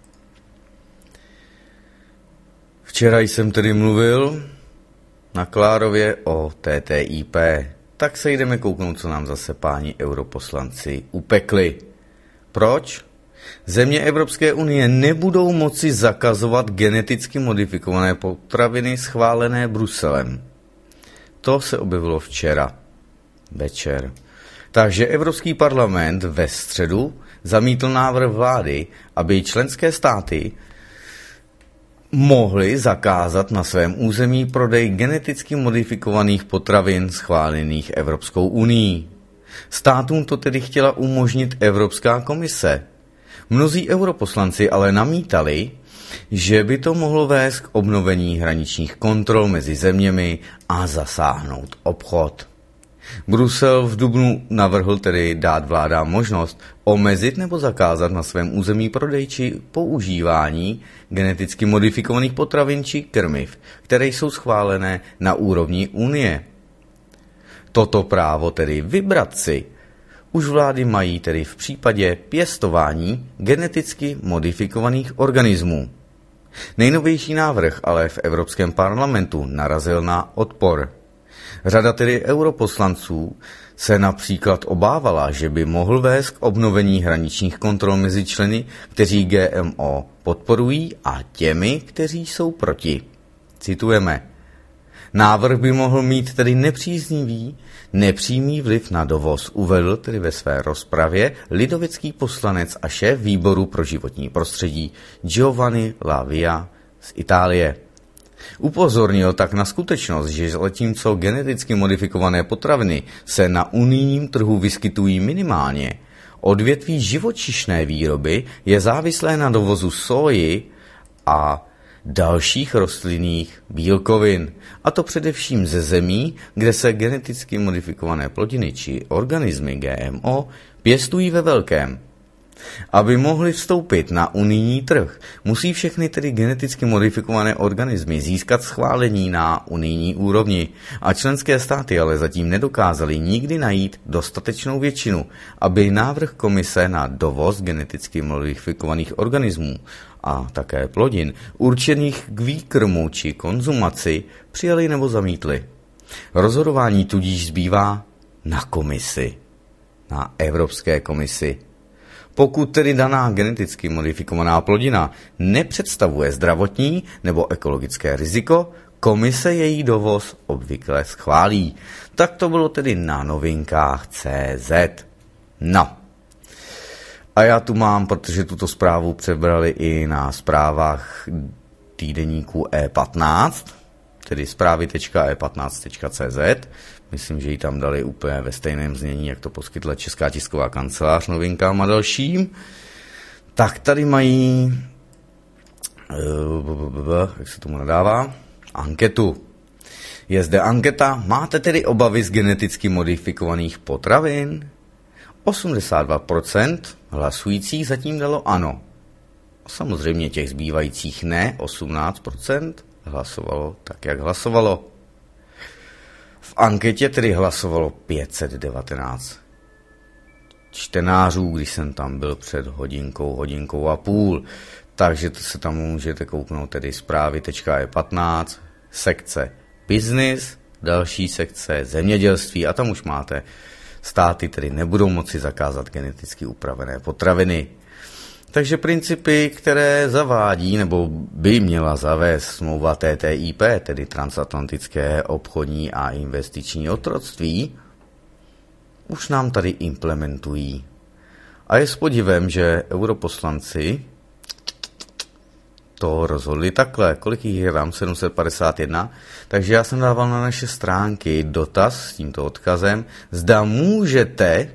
Speaker 5: Včera jsem tedy mluvil na Klárově o T T I P, tak se jdeme kouknout, co nám zase páni europoslanci upekli. Proč? Země Evropské unie nebudou moci zakazovat geneticky modifikované potraviny schválené Bruselem. To se objevilo včera večer. Takže Evropský parlament ve středu zamítl návrh vlády, aby členské státy mohly zakázat na svém území prodej geneticky modifikovaných potravin schválených Evropskou unií. Státům to tedy chtěla umožnit Evropská komise. Mnozí europoslanci ale namítali, že by to mohlo vést k obnovení hraničních kontrol mezi zeměmi a zasáhnout obchod. Brusel v dubnu navrhl tedy dát vládám možnost omezit nebo zakázat na svém území prodej či používání geneticky modifikovaných potravin či krmiv, které jsou schválené na úrovni Unie. Toto právo tedy vybrat si už vlády mají tedy v případě pěstování geneticky modifikovaných organismů. Nejnovější návrh ale v Evropském parlamentu narazil na odpor. Řada tedy europoslanců se například obávala, že by mohl vést k obnovení hraničních kontrol mezi členy, kteří G M O podporují, a těmi, kteří jsou proti. Citujeme. Návrh by mohl mít tedy nepříznivý, nepřímý vliv na dovoz, uvedl tedy ve své rozpravě lidovecký poslanec a šéf výboru pro životní prostředí Giovanni La Via z Itálie. Upozornil tak na skutečnost, že zatímco geneticky modifikované potraviny se na unijním trhu vyskytují minimálně, odvětví živočišné výroby je závislé na dovozu soji a dalších rostlinných bílkovin, a to především ze zemí, kde se geneticky modifikované plodiny či organismy G M O pěstují ve velkém. Aby mohly vstoupit na unijní trh, musí všechny tedy geneticky modifikované organismy získat schválení na unijní úrovni a členské státy ale zatím nedokázaly nikdy najít dostatečnou většinu, aby návrh komise na dovoz geneticky modifikovaných organismů a také plodin určených k výkrmu či konzumaci přijali nebo zamítli. Rozhodování tudíž zbývá na komisi, na Evropské komisi. Pokud tedy daná geneticky modifikovaná plodina nepředstavuje zdravotní nebo ekologické riziko, komise její dovoz obvykle schválí. Tak to bylo tedy na novinkách tečka cé zet. No. A já tu mám, protože tuto zprávu přebrali i na zprávách týdeníku E patnáct, tedy zprávy tečka e patnáct tečka cé zet. Myslím, že ji tam dali úplně ve stejném znění, jak to poskytla Česká tisková kancelář novinkám a dalším. Tak tady mají, jak se tomu nadává, anketu. Je zde anketa, máte tedy obavy z geneticky modifikovaných potravin? osmdesát dva procent hlasujících zatím dalo ano. Samozřejmě těch zbývajících ne, osmnáct procent hlasovalo tak, jak hlasovalo. V anketě tedy hlasovalo pět set devatenáct čtenářů, když jsem tam byl před hodinkou, hodinkou a půl. Takže to se tam můžete kouknout tedy zprávy tečka e patnáct, sekce business, další sekce zemědělství a tam už máte státy, tedy nebudou moci zakázat geneticky upravené potraviny. Takže principy, které zavádí nebo by měla zavést smlouva T T I P, tedy transatlantické obchodní a investiční otroctví, už nám tady implementují. A je s podivem, že europoslanci to rozhodli takhle. Kolik jich je tam? sedm set padesát jedna. Takže já jsem dával na naše stránky dotaz s tímto odkazem. Zda můžete,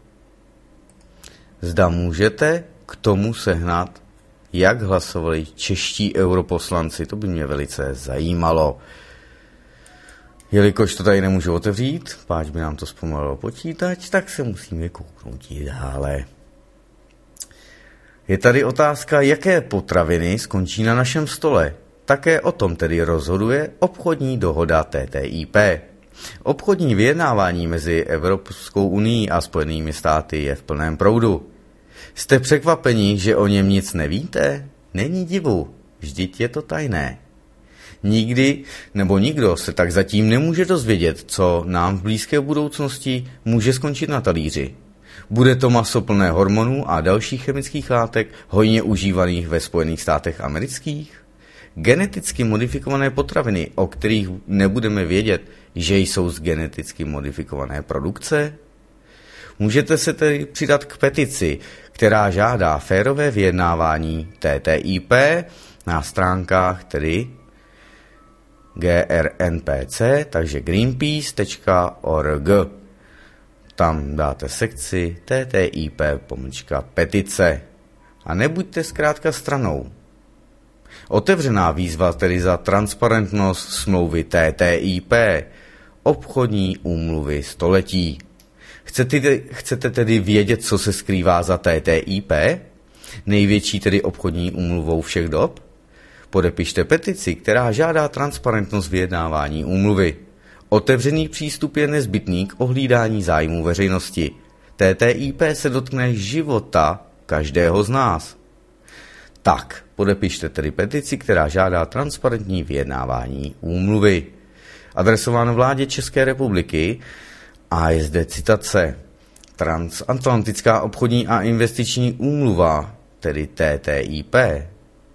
Speaker 5: zda můžete k tomu sehnat, jak hlasovali čeští europoslanci. To by mě velice zajímalo. Jelikož to tady nemůžu otevřít, páč by nám to zpomalilo počítač, tak se musíme kouknout dále. Je tady otázka, jaké potraviny skončí na našem stole. Také o tom tedy rozhoduje obchodní dohoda T T I P. Obchodní vyjednávání mezi Evropskou unií a Spojenými státy je v plném proudu. Jste překvapeni, že o něm nic nevíte? Není divu, vždyť je to tajné. Nikdy nebo nikdo se tak zatím nemůže dozvědět, co nám v blízké budoucnosti může skončit na talíři. Bude to maso plné hormonů a dalších chemických látek hojně užívaných ve Spojených státech amerických? Geneticky modifikované potraviny, o kterých nebudeme vědět, že jsou z geneticky modifikované produkce? Můžete se tedy přidat k petici, která žádá férové vyjednávání T T I P na stránkách tedy G R N P C, takže greenpeace tečka org. Tam dáte sekci T T I P pomlčka petice. A nebuďte zkrátka stranou. Otevřená výzva tedy za transparentnost smlouvy T T I P, obchodní úmluvy století. Chcete, chcete tedy vědět, co se skrývá za T T I P, největší tedy obchodní úmluvou všech dob? Podepište petici, která žádá transparentnost vyjednávání úmluvy. Otevřený přístup je nezbytný k ohlídání zájmů veřejnosti. T T I P se dotkne života každého z nás. Tak, podepište tedy petici, která žádá transparentní vyjednávání úmluvy. Adresováno vládě České republiky a je zde citace. Transatlantická obchodní a investiční úmluva, tedy T T I P,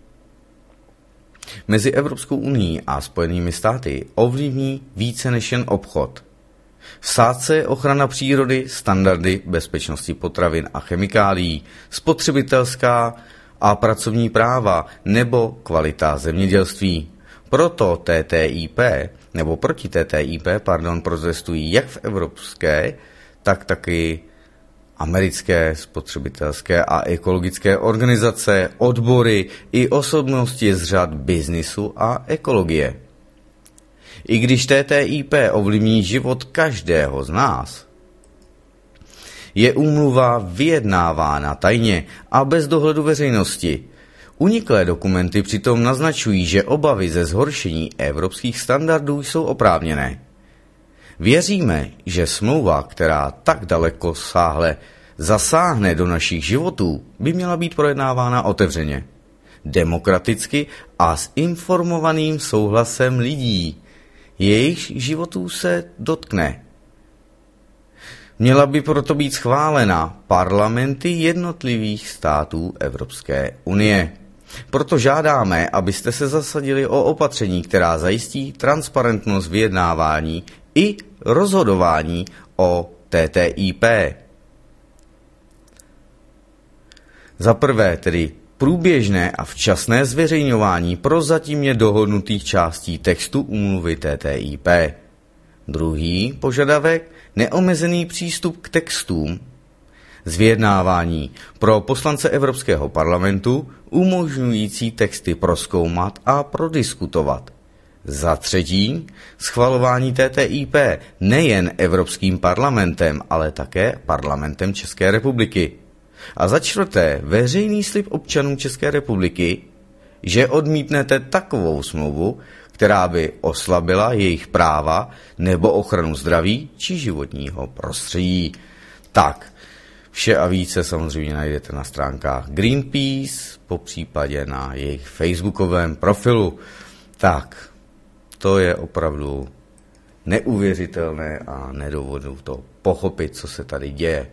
Speaker 5: mezi Evropskou unií a Spojenými státy ovlivní více než jen obchod. V sázce je ochrana přírody, standardy bezpečnosti potravin a chemikálií, spotřebitelská a pracovní práva nebo kvalita zemědělství. Proto T T I P, nebo proti T T I P, pardon, protestují jak v evropské, tak taky americké spotřebitelské a ekologické organizace, odbory i osobnosti z řad biznisu a ekologie. I když T T I P ovlivní život každého z nás, je úmluva vyjednávána tajně a bez dohledu veřejnosti. Uniklé dokumenty přitom naznačují, že obavy ze zhoršení evropských standardů jsou oprávněné. Věříme, že smlouva, která tak daleko sáhle zasáhne do našich životů, by měla být projednávána otevřeně, demokraticky a s informovaným souhlasem lidí, jejichž životů se dotkne. Měla by proto být schválena parlamenty jednotlivých států Evropské unie. Proto žádáme, abyste se zasadili o opatření, která zajistí transparentnost vyjednávání i rozhodování o T T I P. Za prvé tedy průběžné a včasné zveřejňování prozatímně dohodnutých částí textu úmluvy T T I P. Druhý požadavek neomezený přístup k textům z vyjednávání pro poslance Evropského parlamentu umožňující texty prozkoumat a prodiskutovat. Za třetí, schvalování T T I P nejen Evropským parlamentem, ale také parlamentem České republiky. A za čtvrté, veřejný slib občanům České republiky, že odmítnete takovou smlouvu, která by oslabila jejich práva nebo ochranu zdraví či životního prostředí. Tak, Vše a více samozřejmě najdete na stránkách Greenpeace, po případě na jejich facebookovém profilu. Tak, to je opravdu neuvěřitelné a nedovedu to pochopit, co se tady děje.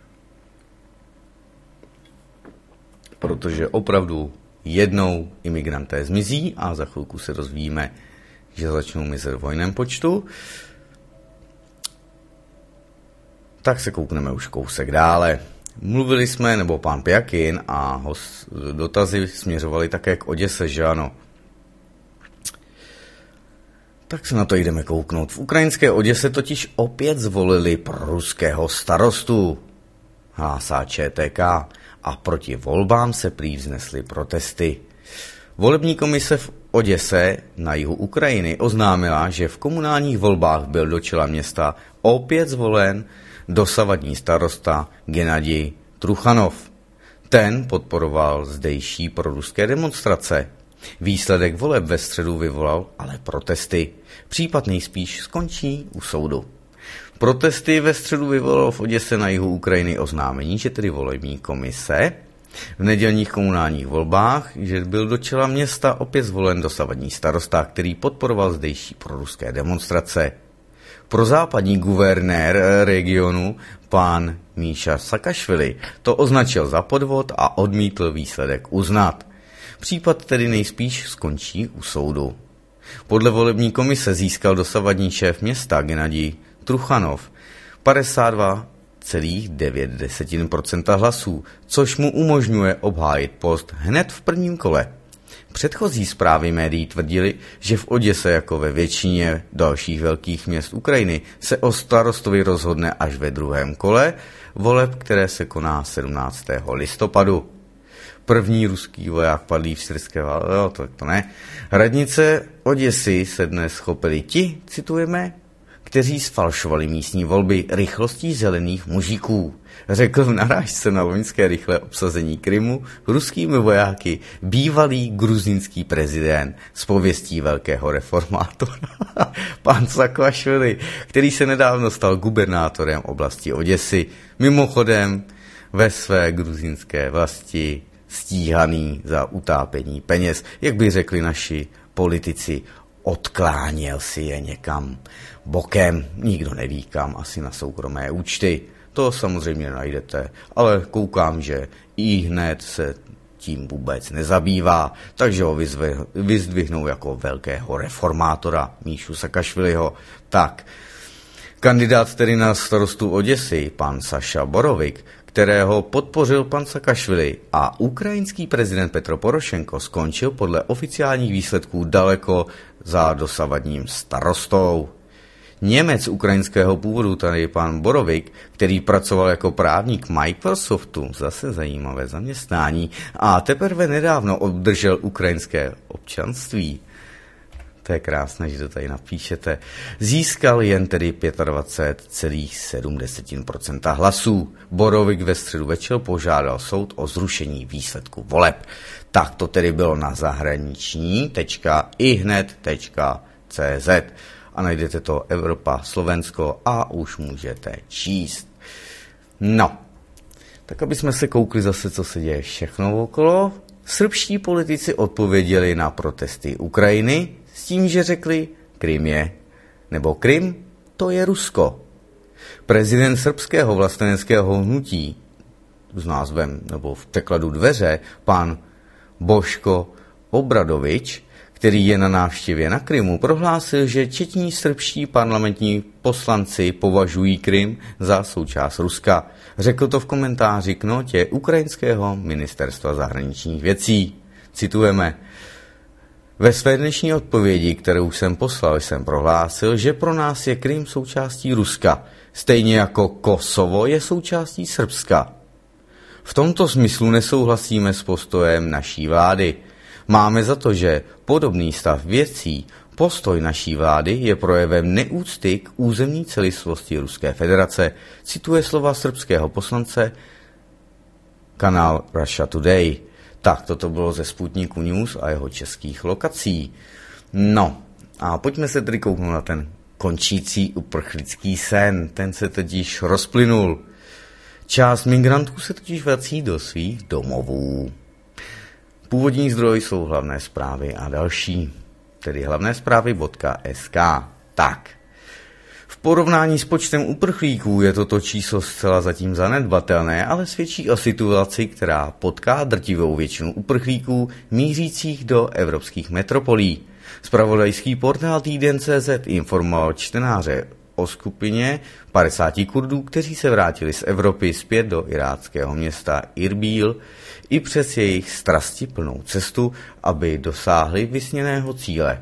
Speaker 5: Protože opravdu jednou imigranté zmizí a za chvilku se dozvíme, že začnou mizet v hojném počtu. Tak se koukneme už kousek dále. Mluvili jsme, nebo pán Pjakin a host, dotazy směřovali také k Oděse, že ano. Tak se na to jdeme kouknout. V ukrajinské Oděse totiž opět zvolili proruského starostu, hlásá ČTK, a proti volbám se prý vznesly protesty. Volební komise v Oděse na jihu Ukrajiny oznámila, že v komunálních volbách byl do čela města opět zvolen dosavadní starosta Gennadij Truchanov. Ten podporoval zdejší proruské demonstrace. Výsledek voleb ve středu vyvolal ale protesty. Případ nejspíš skončí u soudu. Protesty ve středu vyvolalo v Oděse na jihu Ukrajiny oznámení, že tedy volební komise v nedělních komunálních volbách, že byl do čela města opět zvolen dosavadní starosta, který podporoval zdejší proruské demonstrace. Prozápadní guvernér regionu, pán Míša Sakašvili, to označil za podvod a odmítl výsledek uznat. Případ tedy nejspíš skončí u soudu. Podle volební komise získal dosavadní šéf města Gennadij Truchanov padesát dva celá devět procenta hlasů, což mu umožňuje obhájit post hned v prvním kole. Předchozí zprávy médií tvrdili, že v Oděse jako ve většině dalších velkých měst Ukrajiny se o starostovi rozhodne až ve druhém kole voleb, které se koná sedmnáctého listopadu. První ruský voják padlý v syrské válce, no, to, to ne. Radnice Oděsy se dnes chopili ti, citujeme, kteří sfalšovali místní volby rychlostí zelených mužíků, řekl v narážce na loňské rychlé obsazení Krymu ruskými vojáky bývalý gruzínský prezident s pověstí velkého reformátora, pan Sakašvili, který se nedávno stal gubernátorem oblasti Oděsy, mimochodem ve své gruzínské vlasti stíhaný za utápění peněz, jak by řekli naši politici, odkláněl si je někam bokem, nikdo neví kam, asi na soukromé účty. To samozřejmě najdete, ale koukám, že i hned se tím vůbec nezabývá, takže ho vyzdvihnou jako velkého reformátora Míšu Sakašviliho. Tak, kandidát tedy na starostu Oděsy, pan Saša Borovik, kterého podpořil pan Sakašvili, a ukrajinský prezident Petro Porošenko skončil podle oficiálních výsledků daleko za dosavadním starostou. Němec ukrajinského původu, tady pan Borovik, který pracoval jako právník Microsoftu, zase zajímavé zaměstnání, a teprve nedávno obdržel ukrajinské občanství. To je krásné, že to tady napíšete. Získal jen tedy dvacet pět celá sedm procenta hlasů. Borovik ve středu večer požádal soud o zrušení výsledku voleb. Tak to tedy bylo na zahraniční tečka ihned tečka cé zet. A najdete to Evropa, Slovensko a už můžete číst. No, tak aby jsme se koukli zase, co se děje všechno okolo. Srbští politici odpověděli na protesty Ukrajiny s tím, že řekli, Krym je, nebo Krym, to je Rusko. Prezident srbského vlasteneckého hnutí s názvem, nebo v překladu dveře, pan Boško Obradovič, který je na návštěvě na Krymu, prohlásil, že četní srbští parlamentní poslanci považují Krym za součást Ruska. Řekl to v komentáři k notě ukrajinského ministerstva zahraničních věcí. Citujeme. Ve své dnešní odpovědi, kterou jsem poslal, jsem prohlásil, že pro nás je Krym součástí Ruska, stejně jako Kosovo je součástí Srbska. V tomto smyslu nesouhlasíme s postojem naší vlády. Máme za to, že podobný stav věcí, postoj naší vlády je projevem neúcty k územní celistvosti Ruské federace, cituje slova srbského poslance kanál Russia Today. Tak, toto bylo ze Sputniku News a jeho českých lokací. No, a pojďme se tedy kouknout na ten končící uprchlický sen. Ten se totiž rozplynul. Část migrantů se totiž vrací do svých domovů. Původní zdroj jsou hlavné zprávy a další, tedy hlavné zprávy bodka es ká. Tak, v porovnání s počtem uprchlíků je toto číslo zcela zatím zanedbatelné, ale svědčí o situaci, která potká drtivou většinu uprchlíků mířících do evropských metropolí. Zpravodajský portál Týden tečka cé zet informoval čtenáře o skupině padesáti Kurdů, kteří se vrátili z Evropy zpět do iráckého města Irbíl i přes jejich strastiplnou cestu, aby dosáhli vysněného cíle.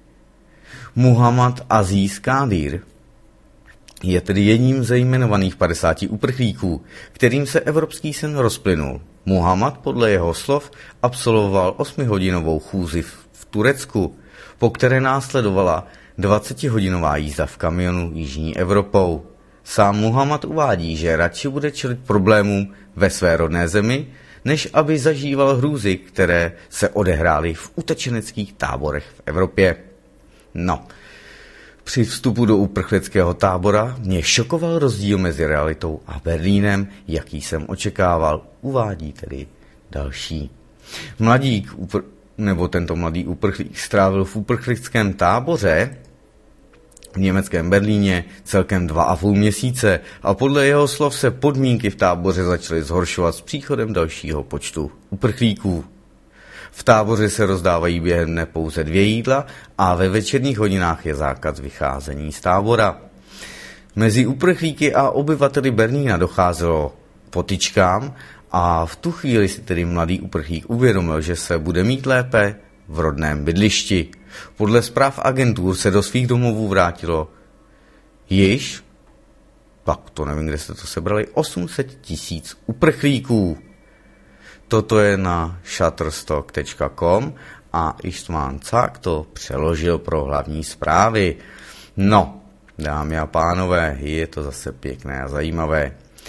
Speaker 5: Muhammad Aziz Kadir je tedy jedním ze jmenovaných padesáti uprchlíků, kterým se evropský sen rozplynul. Muhammad podle jeho slov absolvoval osmihodinovou chůzi v Turecku, po které následovala dvacetihodinová jízda v kamionu jižní Evropou. Sám Muhammad uvádí, že radši bude čelit problémům ve své rodné zemi, než aby zažíval hrůzy, které se odehrály v utečeneckých táborech v Evropě. No, při vstupu do uprchlického tábora mě šokoval rozdíl mezi realitou a Berlínem, jaký jsem očekával, uvádí tedy další. Mladík, upr- nebo tento mladý uprchlík strávil v uprchlickém táboře v německém Berlíně celkem dva a půl měsíce a podle jeho slov se podmínky v táboře začaly zhoršovat s příchodem dalšího počtu uprchlíků. V táboře se rozdávají během dne pouze dvě jídla a ve večerních hodinách je zákaz vycházení z tábora. Mezi uprchlíky a obyvateli Berlína docházelo k potyčkám a v tu chvíli si tedy mladý uprchlík uvědomil, že se bude mít lépe v rodném bydlišti. Podle zpráv agentur se do svých domovů vrátilo již, pak to nevím, kde jste to sebrali, osm set tisíc uprchlíků. Toto je na shutterstock tečka com a István Cák to přeložil pro hlavní zprávy. No, dámy a pánové, je to zase pěkné a zajímavé.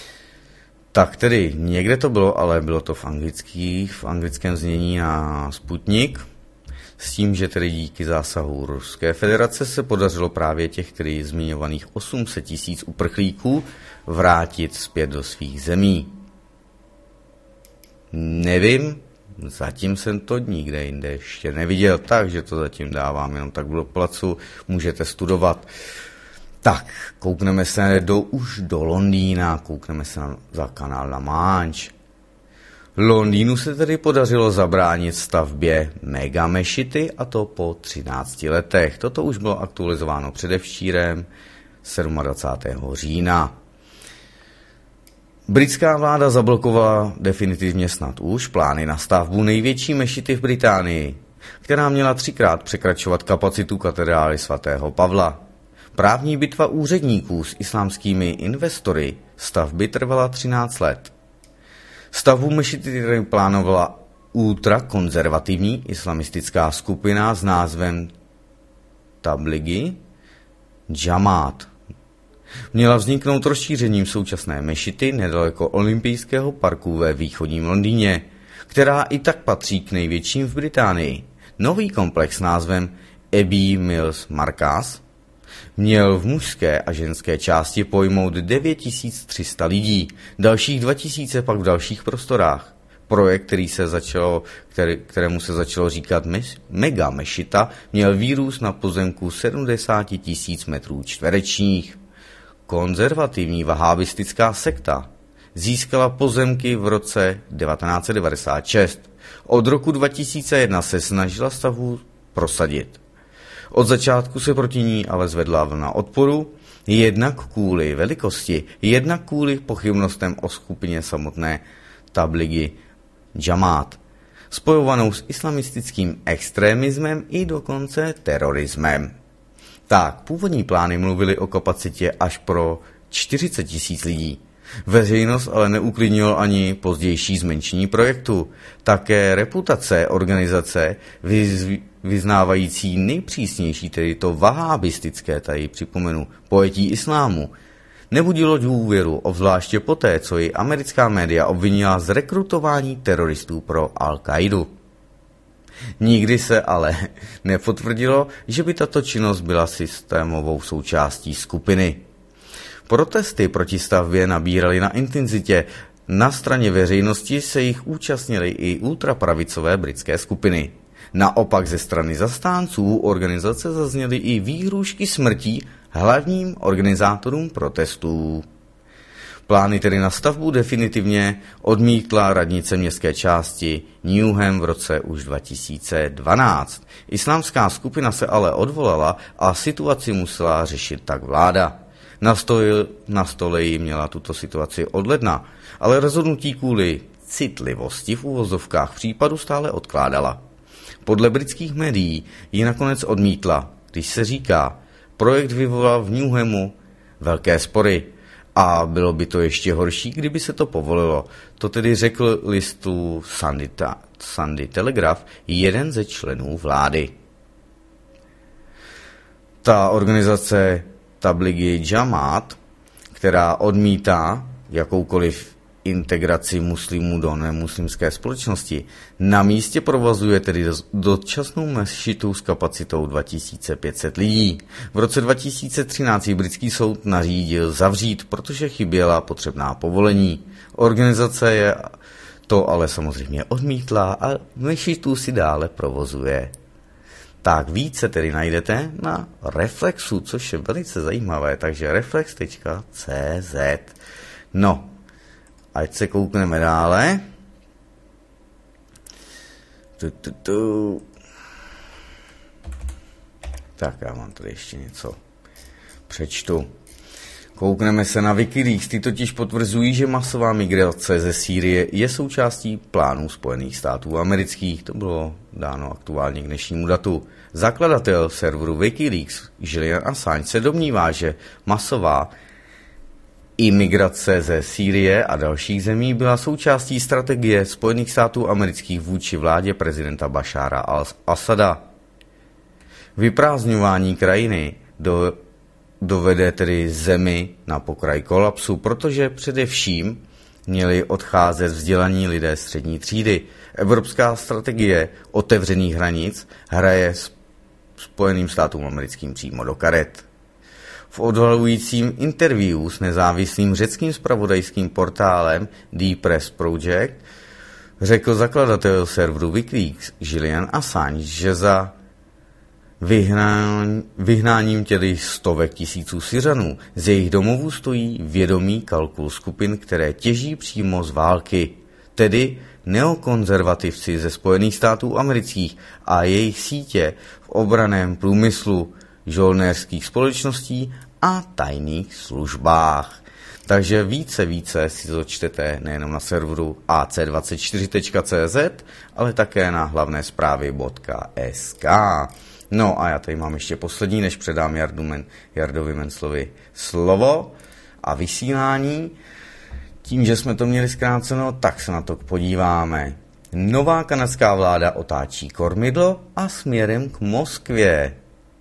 Speaker 5: Tak tedy někde to bylo, ale bylo to v, anglický, v anglickém znění na Sputnik, s tím, že tedy díky zásahu Ruské federace se podařilo právě těch, který zmiňovaných osm set tisíc uprchlíků vrátit zpět do svých zemí. Nevím, zatím jsem to nikde jinde ještě neviděl, takže to zatím dávám jenom tak do placu, můžete studovat. Tak, koukneme se do, už do Londýna, koukneme se na, za kanál La Manche. Londýnu se tedy podařilo zabránit stavbě megamešity, a to po třinácti letech. Toto už bylo aktualizováno předevčírem dvacátého sedmého října. Britská vláda zablokovala definitivně snad už plány na stavbu největší mešity v Británii, která měla třikrát překračovat kapacitu katedrály svatého Pavla. Právní bitva úředníků s islámskými investory stavby trvala třináct let. Stavbu mešity plánovala ultrakonzervativní islamistická skupina s názvem Tabligi Jamaat. Měla vzniknout rozšířením současné mešity nedaleko olympijského parku ve východním Londýně, která i tak patří k největším v Británii. Nový komplex s názvem Abbey Mills Markaz měl v mužské a ženské části pojmout devět tisíc tři sta lidí, dalších dva tisíce pak v dalších prostorách. Projekt, který se začalo, který, kterému se začalo říkat mes, mega mešita, měl výrůst na pozemku sedmdesát tisíc metrů čtverečních. Konzervativní vahábistická sekta získala pozemky v roce devatenáct set devadesát šest. Od roku dva tisíce jedna se snažila stavbu prosadit. Od začátku se proti ní ale zvedla vlna odporu, jednak kvůli velikosti, jednak kvůli pochybnostem o skupině samotné Tabligi Jamaat, spojovanou s islamistickým extremismem i dokonce terorismem. Tak, původní plány mluvily o kapacitě až pro čtyřicet tisíc lidí. Veřejnost ale neuklidnilo ani pozdější zmenšení projektu. Také reputace organizace vyz, vyznávající nejpřísnější, tedy to vahábistické, tady připomenu, pojetí islámu, nebudilo důvěru, obzvláště poté, co ji americká média obvinila z rekrutování teroristů pro Al-Kaidu. Nikdy se ale nepotvrdilo, že by tato činnost byla systémovou součástí skupiny. Protesty proti stavbě nabíraly na intenzitě. Na straně veřejnosti se jich účastnily i ultrapravicové britské skupiny. Naopak ze strany zastánců organizace zazněly i výhrůžky smrtí hlavním organizátorům protestů. Plány tedy na stavbu definitivně odmítla radnice městské části Newham v roce už dva tisíce dvanáct. Islámská skupina se ale odvolala a situaci musela řešit tak vláda. Na stole, na stole jí měla tuto situaci od ledna, ale rozhodnutí kvůli citlivosti v uvozovkách případu stále odkládala. Podle britských médií ji nakonec odmítla, když se říká, projekt vyvolal v Newhamu velké spory a bylo by to ještě horší, kdyby se to povolilo. To tedy řekl listu Sunday, ta, Sunday Telegraph jeden ze členů vlády. Ta organizace Tablighi Jamaat, která odmítá jakoukoliv integraci muslimů do nemuslimské společnosti, na místě provozuje tedy dočasnou mešitu s kapacitou dva tisíce pět set lidí. V roce dva tisíce třináct britský soud nařídil zavřít, protože chyběla potřebná povolení. Organizace je to ale samozřejmě odmítla a mešitu si dále provozuje. Tak více tedy najdete na Reflexu, což je velice zajímavé, takže reflex tečka cé zet. No, ať se koukneme dále. Tu, tu, tu. Tak já mám tady ještě něco. Přečtu. Koukneme se na Wikileaks. Ty totiž potvrzují, že masová migrace ze Sýrie je součástí plánů Spojených států amerických. To bylo dáno aktuálně k dnešnímu datu. Zakladatel serveru Wikileaks Julian Assange se domnívá, že masová imigrace ze Sýrie a dalších zemí byla součástí strategie Spojených států amerických vůči vládě prezidenta Bašára al-Asada. Vyprázdňování krajiny do, dovede tedy zemi na pokraj kolapsu, protože především měli odcházet vzdělaní lidé střední třídy. Evropská strategie otevřených hranic hraje Spojeným státům americkým přímo do karet. V odhalujícím interview s nezávislým řeckým zpravodajským portálem The Press Project řekl zakladatel serveru Wikileaks Julian Assange, že za vyhnání, vyhnáním tedy stovek tisíců Syřanů z jejich domovů stojí vědomý kalkul skupin, které těží přímo z války, tedy neokonzervativci ze Spojených států amerických a jejich sítě v obranném průmyslu, žolnéřských společností a tajných službách. Takže více, více si to čtete nejenom na serveru A C dvacet čtyři tečka cé zet, ale také na hlavné zprávy tečka es ká. No a já tady mám ještě poslední, než předám Jardu Men, Jardovi Menclovi slovo a vysílání. Tím, že jsme to měli zkráceno, tak se na to podíváme. Nová kanadská vláda otáčí kormidlo a směrem k Moskvě.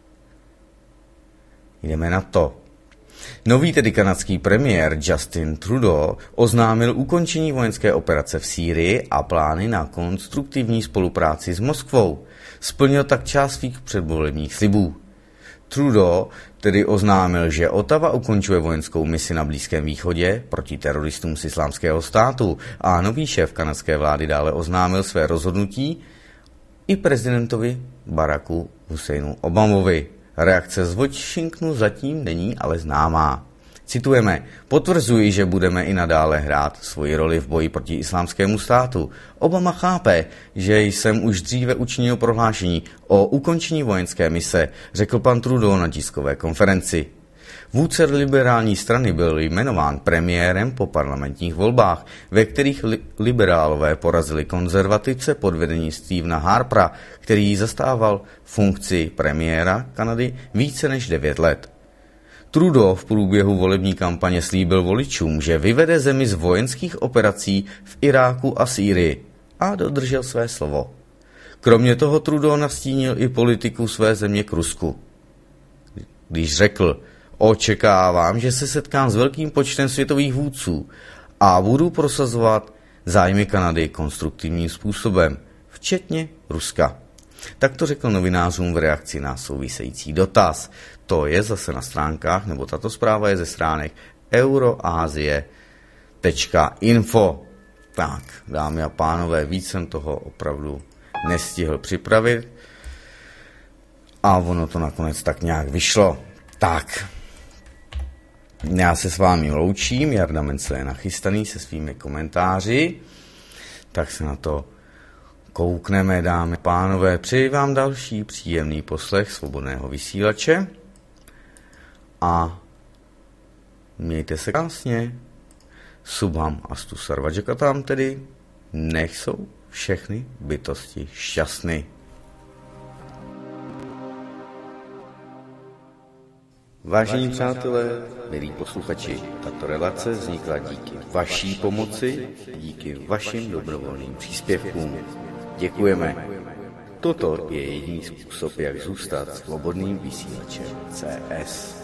Speaker 5: Jdeme na to. Nový tedy kanadský premiér Justin Trudeau oznámil ukončení vojenské operace v Sýrii a plány na konstruktivní spolupráci s Moskvou. Splnil tak část svých předvolebních slibů. Trudeau tedy oznámil, že Ottawa ukončuje vojenskou misi na Blízkém východě proti teroristům z Islámského státu a nový šéf kanadské vlády dále oznámil své rozhodnutí i prezidentovi Baracku Husseinu Obamovi. Reakce z Washingtonu zatím není ale známá. Citujeme, potvrzuji, že budeme i nadále hrát svoji roli v boji proti Islámskému státu. Obama chápe, že jsem už dříve učinil prohlášení o ukončení vojenské mise, řekl pan Trudeau na tiskové konferenci. Vůdce liberální strany byl jmenován premiérem po parlamentních volbách, ve kterých li- liberálové porazili konzervativce pod vedením Stephena Harpera, který zastával funkci premiéra Kanady více než devět let. Trudeau v průběhu volební kampaně slíbil voličům, že vyvede zemi z vojenských operací v Iráku a Sýrii a dodržel své slovo. Kromě toho Trudeau nastínil i politiku své země k Rusku, když řekl, očekávám, že se setkám s velkým počtem světových vůdců a budu prosazovat zájmy Kanady konstruktivním způsobem, včetně Ruska. Tak to řekl novinářům v reakci na související dotaz. To je zase na stránkách, nebo tato zpráva je ze stránek euroasie tečka info. Tak, dámy a pánové, víc jsem toho opravdu nestihl připravit a ono to nakonec tak nějak vyšlo. Tak, já se s vámi loučím, Jarda Mencel je nachystaný se svými komentáři, tak se na to koukneme, dámy a pánové. Přeji vám další příjemný poslech Svobodného vysílače a mějte se krásně. Subham astu sarvajakatam, tedy nech jsou všechny bytosti šťastny. Vážení přátelé, milí posluchači, tato relace vznikla díky vaší pomoci, díky vašim dobrovolným příspěvkům. Děkujeme. Toto je jediný způsob, jak zůstat svobodným vysílačem C S.